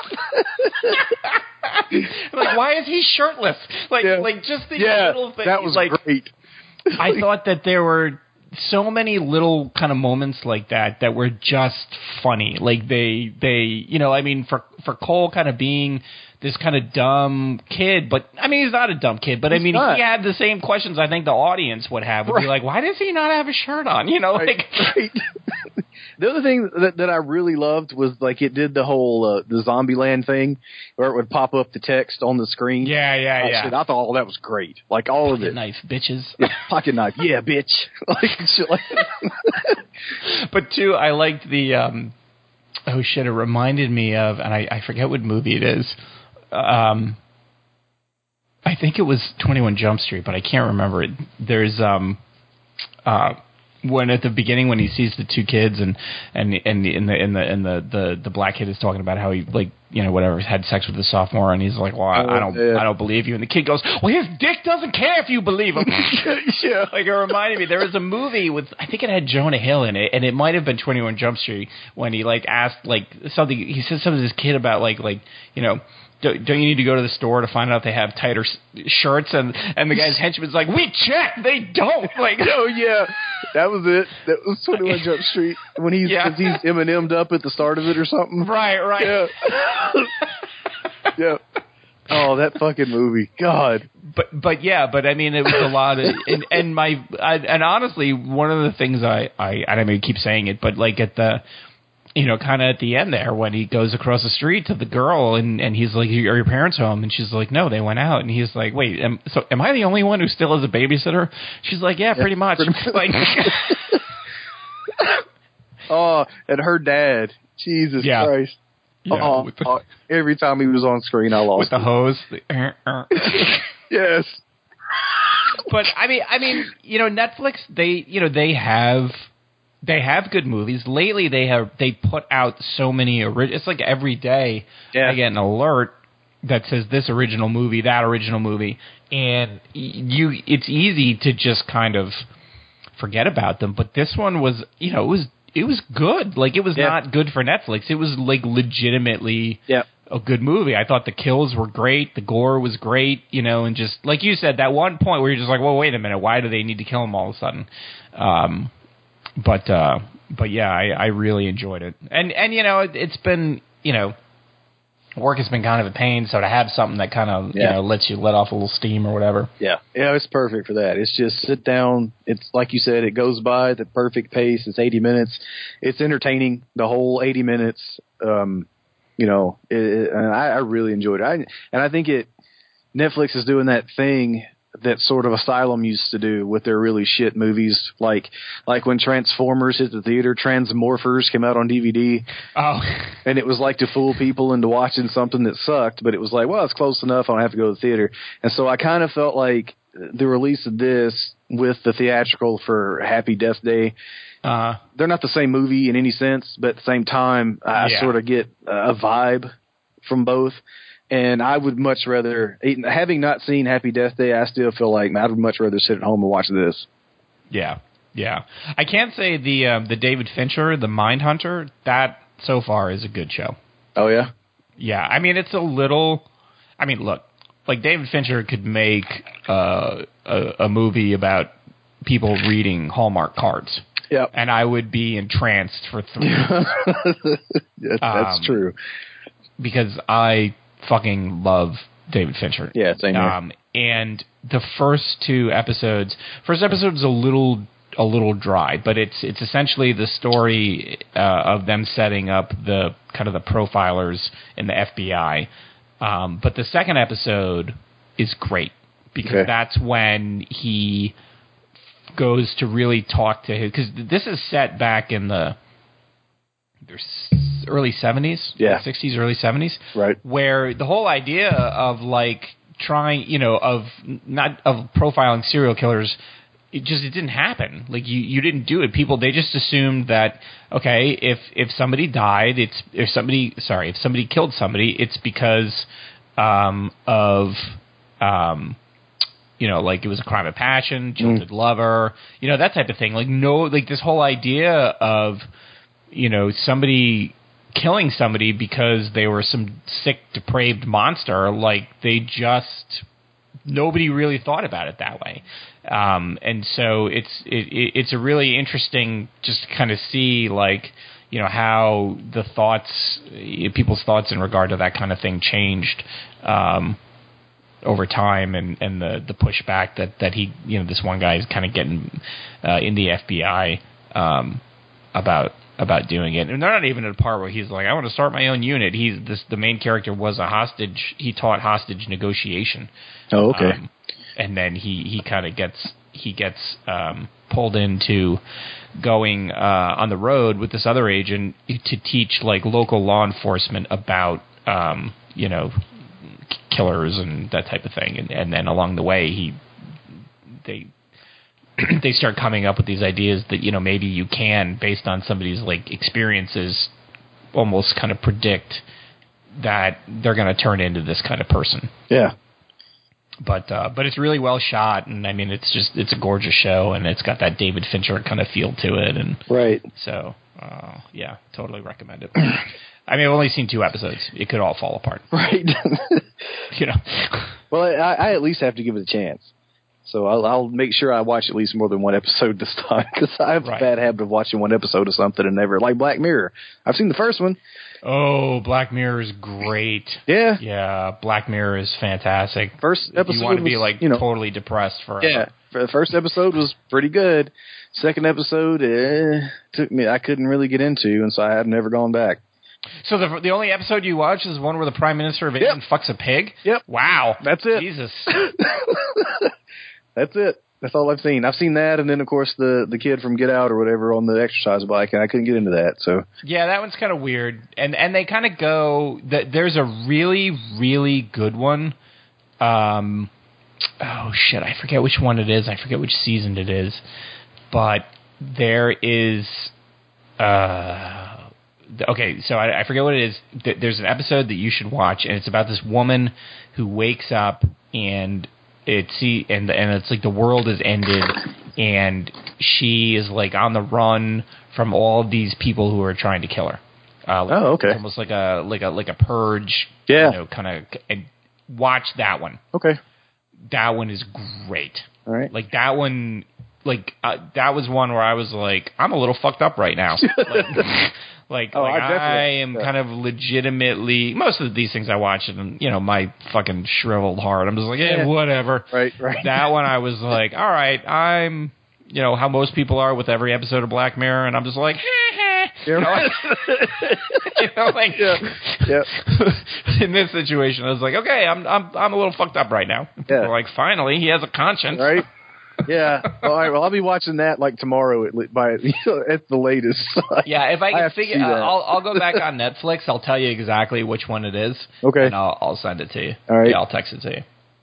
like, why is he shirtless? Like, Yeah. like just the Yeah, little things. that was like, great. I thought that there were so many little kind of moments like that that were just funny. Like they, they, you know, I mean, for for Cole kind of being this kind of dumb kid, but I mean, he's not a dumb kid, but He's I mean, not. he had the same questions I think the audience would have. Would be Right. like, why does he not have a shirt on? You know, Right, like. right. The other thing that, that I really loved was like it did the whole uh, the Zombieland thing where it would pop up the text on the screen. Yeah, yeah, Uh, yeah. shit, I thought all that was great. Like all of Pocket it. knife, bitches. Yeah, pocket knife. Yeah, bitch. Like shit like But two, I liked the. Um, oh shit! It reminded me of, and I, I forget what movie it is. Um, I think it was twenty-one Jump Street, but I can't remember it. There's um, uh, when at the beginning when he sees the two kids and and and in the in the in the, the the black kid is talking about how he like you know whatever had sex with the sophomore and he's like, well, I, I don't yeah. I don't believe you, and the kid goes, well, his dick doesn't care if you believe him. yeah. Like it reminded me, there was a movie with I think it had Jonah Hill in it, and it might have been twenty-one Jump Street when he like asked like something. He said something to this kid about like like you know. Don't you need to go to the store to find out they have tighter s- shirts? And, and the guy's henchman's like, we checked, they don't. Like, Oh yeah, that was it. That was twenty-one Jump Street when he's Yeah. cause he's Eminem'd up at the start of it or something. right, right. Yeah. Yeah. Oh, that fucking movie. God. But but yeah, but I mean, it was a lot of and, and my I, and honestly, one of the things I I I don't mean to keep saying it, but like at the. You know, kind of at the end there when he goes across the street to the girl and, and he's like, are your parents home? And she's like, no, they went out. And he's like, wait, am, so am I the only one who still has a babysitter? She's like, yeah, pretty much. pretty much. Like, Oh, and her dad. Jesus Yeah. Christ. yeah, Oh, with, the, oh, every time he was on screen, I lost with the it. hose. The, uh, uh. Yes. But I mean, I mean, you know, Netflix, they, you know, they have. They have good movies. Lately, they have they put out so many. Ori- it's like every day Yeah. I get an alert that says this original movie, that original movie, and you. It's easy to just kind of forget about them. But this one was, you know, it was it was good. Like it was Yeah. not good for Netflix. It was like legitimately Yeah. a good movie. I thought the kills were great, the gore was great, you know, and just like you said, that one point where you're just like, well, wait a minute, why do they need to kill him all of a sudden? Um, But uh, but yeah, I, I really enjoyed it, and and you know it, it's been you know work has been kind of a pain, so to have something that kind of Yeah. you know lets you let off a little steam or whatever. Yeah. Yeah, it's perfect for that. It's just sit down. It's like you said, it goes by at the perfect pace. It's eighty minutes. It's entertaining the whole eighty minutes. Um, you know, it, it- and I, I really enjoyed it. I, and I think it Netflix is doing that thing that sort of Asylum used to do with their really shit movies, like like when Transformers hit the theater, Transmorphers came out on D V D, Oh, and it was like to fool people into watching something that sucked, but it was like, well, it's close enough, I don't have to go to the theater. And so I kind of felt like the release of this with the theatrical for Happy Death Day, uh, they're not the same movie in any sense, but at the same time, I Yeah. sort of get a vibe from both. And I would much rather, having not seen Happy Death Day, I still feel like I would much rather sit at home and watch this. yeah, yeah. I can't say the uh, the David Fincher, the Mindhunter, that so far is a good show. Oh, yeah? Yeah, I mean it's a little. I mean, look, like David Fincher could make uh, a, a movie about people reading Hallmark cards. Yep. And I would be entranced for three Yeah, that's Um, true. because I fucking love David Fincher. Yeah, same here. Um, and the first two episodes, first episode is a little a little dry, but it's it's essentially the story uh, of them setting up the kind of the profilers in the F B I. Um, but the second episode is great because Okay. that's when he goes to really talk to his, because this is set back in the there's early seventies, Yeah. sixties, early seventies, Right. where the whole idea of like trying, you know, of not of profiling serial killers it just it didn't happen. Like you, you didn't do it. People they just assumed that okay, if if somebody died, it's if somebody sorry, if somebody killed somebody, it's because um, of um, you know, like it was a crime of passion, jilted mm. lover, you know, that type of thing. Like no, like this whole idea of you know somebody killing somebody because they were some sick, depraved monster. Like they just nobody really thought about it that way. Um, and so it's it, it's a really interesting just to kind of see like you know how the thoughts people's thoughts in regard to that kind of thing changed um, over time and, and the, the pushback that, that he you know this one guy is kind of getting uh, in the F B I um, about about doing it. And they're not even at a part where he's like I want to start my own unit. He's this the main character was a hostage. He taught hostage negotiation. Oh, okay. Um, and then he, he kind of gets he gets um, pulled into going uh, on the road with this other agent to teach like local law enforcement about um, you know k- killers and that type of thing. And, and then along the way he they they start coming up with these ideas that you know maybe you can based on somebody's like experiences almost kind of predict that they're going to turn into this kind of person. Yeah. But uh, but it's really well shot, and I mean it's just it's a gorgeous show, and it's got that David Fincher kind of feel to it, and right. So uh, yeah, totally recommend it. I mean, I've only seen two episodes; it could all fall apart, right? You know. Well, I, I at least have to give it a chance, so I'll, I'll make sure I watch at least more than one episode this time because I have right. a bad habit of watching one episode of something and never like Black Mirror. I've seen the first one. Oh, Black Mirror is great. Yeah. Yeah, Black Mirror is fantastic. First episode you want to was, be like you know, totally depressed forever. Yeah. For the first episode was pretty good. Second episode eh, took me I couldn't really get into, and so I have never gone back. So the the only episode you watched is one where the Prime Minister of England yep. fucks a pig? Yep. Wow. That's it. Jesus. That's it. That's all I've seen. I've seen that, and then of course the, the kid from Get Out or whatever on the exercise bike, and I couldn't get into that. So yeah, that one's kind of weird, and and they kind of go. That there's a really really good one. Um, oh shit, I forget which one it is. I forget which season it is, but there is. Uh, okay, so I, I forget what it is. There's an episode that you should watch, and it's about this woman who wakes up and. It's see and and it's like the world has ended, and she is like on the run from all of these people who are trying to kill her. Uh, oh, okay. It's almost like a like a like a purge. Yeah. You know, kind of. And watch that one. Okay. That one is great. All right. Like that one. Like uh, that was one where I was like, I'm a little fucked up right now. like, like, oh, like I, I am yeah. kind of legitimately. Most of these things I watch, and you know, my fucking shriveled heart. I'm just like, yeah, whatever. Right, right. That one, I was like, all right, I'm, you know, how most people are with every episode of Black Mirror, and I'm just like, you know, like, you know, like, yeah, yeah. In this situation, I was like, okay, I'm, I'm, I'm a little fucked up right now. People yeah. are like, finally, he has a conscience, right? Yeah. Well, all right. Well, I'll be watching that like tomorrow at by you know, at the latest. Yeah. If I can I figure, uh, I'll I'll go back on Netflix. I'll tell you exactly which one it is. Okay. And I'll I'll send it to you. All right. Yeah, I'll text it to you.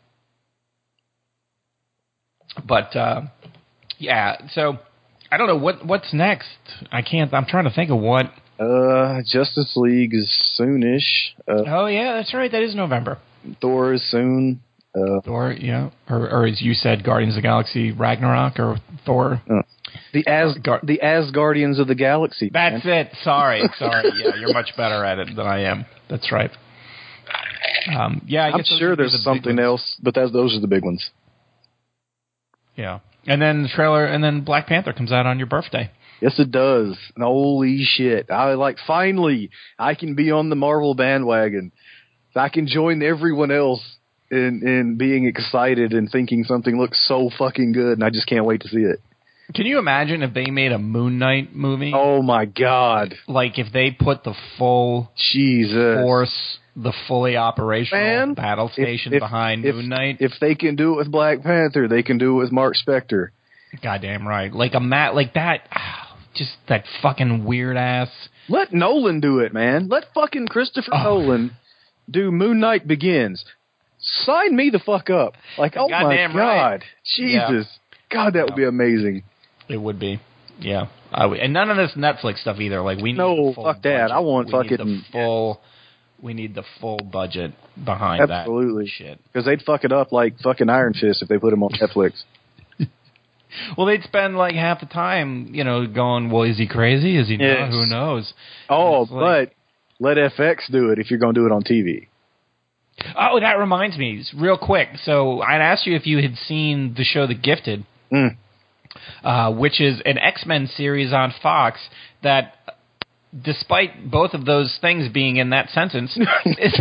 But uh, yeah. So I don't know what what's next. I can't. I'm trying to think of what. Uh, Justice League is soonish. Uh, oh yeah, that's right. That is November. Thor is soon. Uh, Thor, yeah, or, or as you said, Guardians of the Galaxy Ragnarok or Thor. Uh, the As Gar- the Asgardians of the Galaxy. That's man. it. Sorry, sorry. Yeah, you're much better at it than I am. That's right. Um, yeah, I I'm guess sure there's the something else, but that's, those are the big ones. Yeah, and then the trailer, and then Black Panther comes out on your birthday. Yes, it does. And holy shit! I like finally I can be on the Marvel bandwagon. I can join everyone else. In, in being excited and thinking something looks so fucking good, and I just can't wait to see it. Can you imagine if they made a Moon Knight movie? Oh, my God. Like, if they put the full Jesus force, the fully operational Man, battle station if, if, behind if, Moon Knight. If they can do it with Black Panther, they can do it with Mark Spector. Goddamn right. Like, a mat like that, oh, just that fucking weird-ass... Let Nolan do it, man. Let fucking Christopher oh. Nolan do Moon Knight Begins. Sign me the fuck up. Like, oh, Goddamn my God. Right. Jesus. God, that would be amazing. It would be. Yeah. I would, and none of this Netflix stuff either. Like we need no, the full fuck that. budget. I want we fucking need the full. We need the full budget behind absolutely. that shit. Because they'd fuck it up like fucking Iron Fist if they put him on Netflix. Well, they'd spend like half the time, you know, going, well, is he crazy? Is he yes. not? Who knows? Oh, like, but let F X do it if you're going to do it on T V. Oh, that reminds me, real quick. So I'd asked you if you had seen the show The Gifted, mm. uh, which is an X-Men series on Fox that, despite both of those things being in that sentence, is,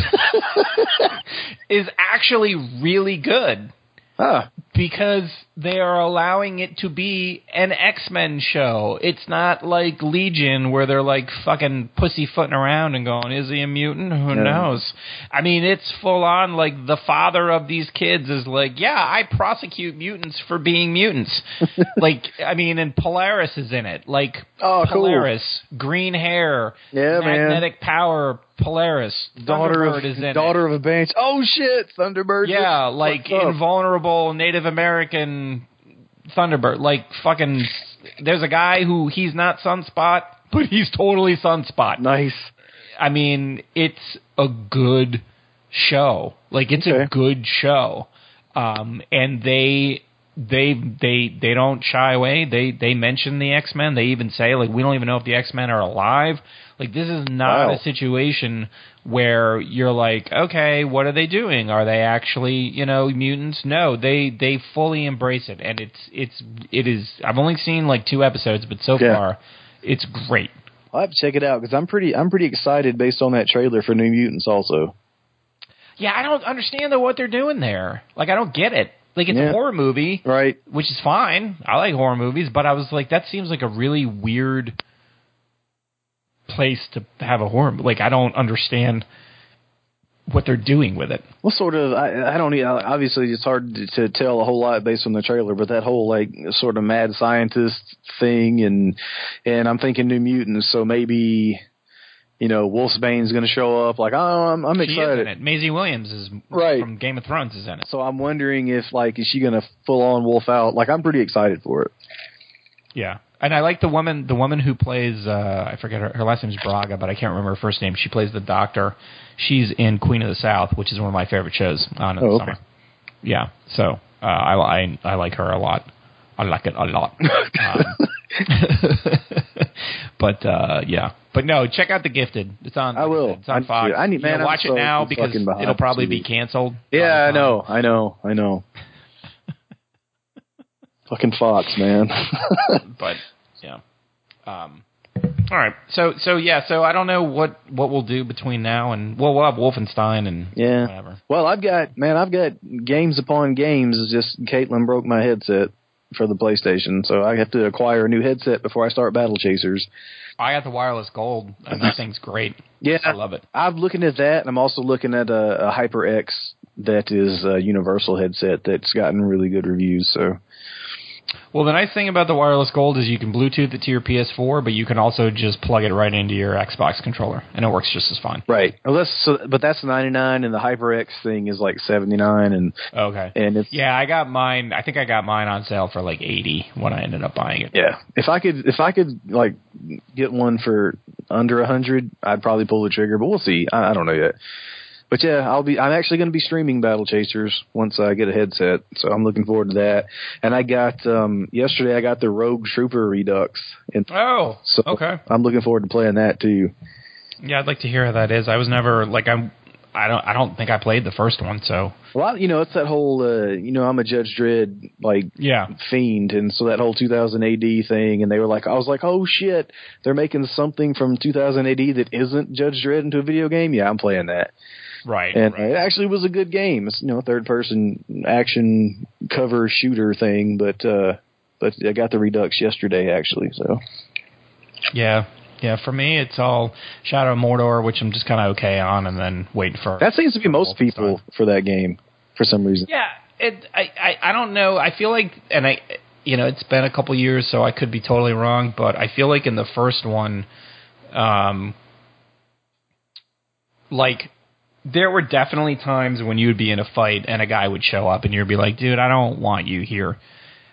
is actually really good. Huh. Because they are allowing it to be an X-Men show. It's not like Legion where they're like fucking pussyfooting around and going, is he a mutant? Who yeah. knows? I mean, it's full on like the father of these kids is like, yeah, I prosecute mutants for being mutants. Like, I mean, and Polaris is in it. Like, oh, Polaris, cool. Green hair, yeah, magnetic man. power, Polaris, daughter of, is in daughter it. of a bench. Oh, shit, Thunderbird. Yeah, like invulnerable Native American Thunderbird. Like fucking, there's a guy who he's not Sunspot, but he's totally Sunspot. Nice. I mean, it's a good show. Like it's okay. a good show, um, and they. They they they don't shy away. They they mention the X-Men. They even say like we don't even know if the X-Men are alive. Like this is not wow. a situation where you're like, okay, what are they doing? Are they actually, you know, mutants? No, they they fully embrace it, and it's it's it is. I've only seen like two episodes, but so yeah. far, it's great. I'll have to check it out because I'm pretty I'm pretty excited based on that trailer for New Mutants also. Yeah, I don't understand though what they're doing there. Like I don't get it. Like, it's yeah. a horror movie, right? Which is fine. I like horror movies, but I was like, that seems like a really weird place to have a horror movie. Like, I don't understand what they're doing with it. Well, sort of, I, I don't know. Obviously, it's hard to, to tell a whole lot based on the trailer, but that whole, like, sort of mad scientist thing, and and I'm thinking New Mutants, so maybe... You know, Wolfsbane's going to show up. Like, oh, I'm, I'm she excited. Is in it. Maisie Williams is right. from Game of Thrones is in it. So I'm wondering if, like, is she going to full on wolf out? Like, I'm pretty excited for it. Yeah, and I like the woman, the woman who plays. Uh, I forget her, her last name is Braga, but I can't remember her first name. She plays the doctor. She's in Queen of the South, which is one of my favorite shows on in oh, the okay. summer. Yeah, so uh, I, I I like her a lot. I like it a lot. um, but uh, yeah, but no, check out The Gifted. It's on. I will. It's on Fox. I need, man, you know, watch I'm it now so because behind, it'll probably so be canceled. Yeah, I know, I know, I know. Fucking Fox, man. But yeah. Um, all right. So so yeah. So I don't know what, what we'll do between now and well we'll have Wolfenstein and yeah. whatever. Well, I've got man, I've got games upon games. It's just Caitlin broke my headset for the PlayStation, so I have to acquire a new headset before I start Battle Chasers. I got the wireless gold, and that thing's great. Yeah, I love it. I'm looking at that, and I'm also looking at a, a HyperX that is a universal headset that's gotten really good reviews. So. Well, the nice thing about the wireless gold is you can Bluetooth it to your P S four, but you can also just plug it right into your Xbox controller, and it works just as fine. Right. Well, that's so, but that's ninety-nine, and the HyperX thing is like seventy-nine, and okay. And it's yeah, I got mine. I think I got mine on sale for like eighty when I ended up buying it. Yeah. If I could, if I could like get one for under a hundred, I'd probably pull the trigger. But we'll see. I, I don't know yet. But yeah, I'll be. I'm actually going to be streaming Battle Chasers once I get a headset, so I'm looking forward to that. And I got um, yesterday. I got the Rogue Trooper Redux. And oh, so okay. I'm looking forward to playing that too. Yeah, I'd like to hear how that is. I was never like I'm. I don't. I don't think I played the first one. So well, you know, it's that whole. Uh, you know, I'm a Judge Dredd like yeah. fiend, and so that whole two thousand A D thing, and they were like, I was like, oh shit, they're making something from two thousand A D that isn't Judge Dredd into a video game. Yeah, I'm playing that. Right, and right. It actually was a good game. It's, you know, third person action cover shooter thing, but uh, but I got the Redux yesterday actually. So yeah, yeah. For me, it's all Shadow of Mordor, which I'm just kind of okay on, and then wait for that seems to be most people for that game for some reason. Yeah, it. I, I I don't know. I feel like, and I, you know, it's been a couple years, so I could be totally wrong, but I feel like in the first one, um, like. There were definitely times when you would be in a fight and a guy would show up and you'd be like, dude, I don't want you here.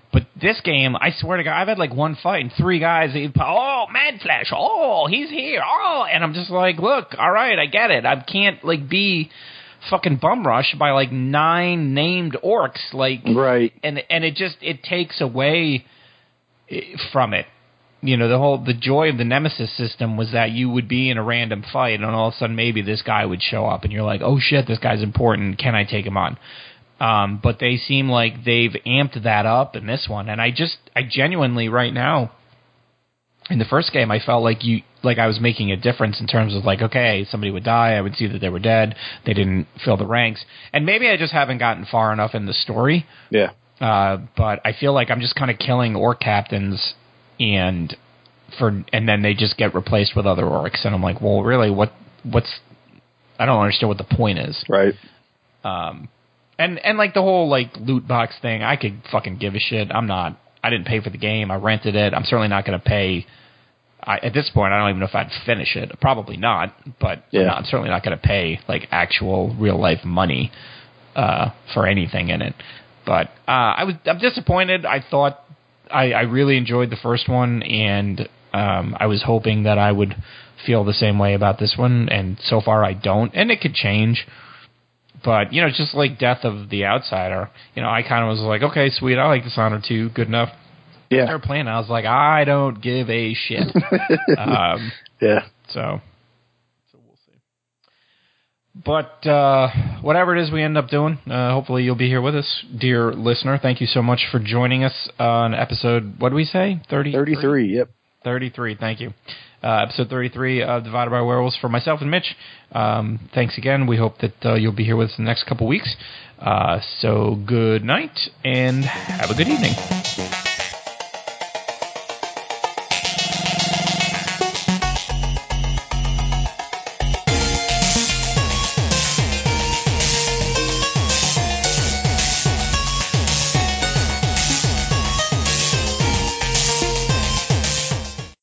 But this game, I swear to God, I've had like one fight and three guys. Oh, Mad Flash! Oh, he's here! Oh, and I'm just like, look, all right, I get it. I can't like be fucking bum rushed by like nine named orcs, like right. And and it just it takes away from it. You know, the whole the joy of the Nemesis system was that you would be in a random fight, and all of a sudden maybe this guy would show up, and you're like, oh shit, this guy's important. Can I take him on? Um, but they seem like they've amped that up in this one, and I just, I genuinely right now, in the first game, I felt like you, like I was making a difference in terms of like, okay, somebody would die, I would see that they were dead, they didn't fill the ranks, and maybe I just haven't gotten far enough in the story. Yeah. Uh, but I feel like I'm just kind of killing orc captains, and for, and then they just get replaced with other orcs, and I'm like, well, really, what, what's, I don't understand what the point is. Right. Um. And and like the whole like loot box thing, I could fucking give a shit. I'm not. I didn't pay for the game. I rented it. I'm certainly not going to pay. I, at this point, I don't even know if I'd finish it. Probably not. But yeah. I'm, not, I'm certainly not going to pay like actual real life money uh, for anything in it. But uh, I was. I'm disappointed. I thought I, I really enjoyed the first one, and um, I was hoping that I would feel the same way about this one. And so far, I don't. And it could change. But, you know, just like Death of the Outsider, you know, I kind of was like, okay, sweet, I like Dishonored two, good enough. Yeah. They're playing, I was like, I don't give a shit. um, yeah. So, so we'll see. But uh, whatever it is we end up doing, uh, hopefully you'll be here with us, dear listener. Thank you so much for joining us on episode, what did we say? thirty-three? thirty-three, yep. thirty-three, thank you. Uh, episode thirty-three of Divided by Werewolves for myself and Mitch. Um, thanks again. We hope that uh, you'll be here with us the next couple weeks. Uh, so good night and have a good evening.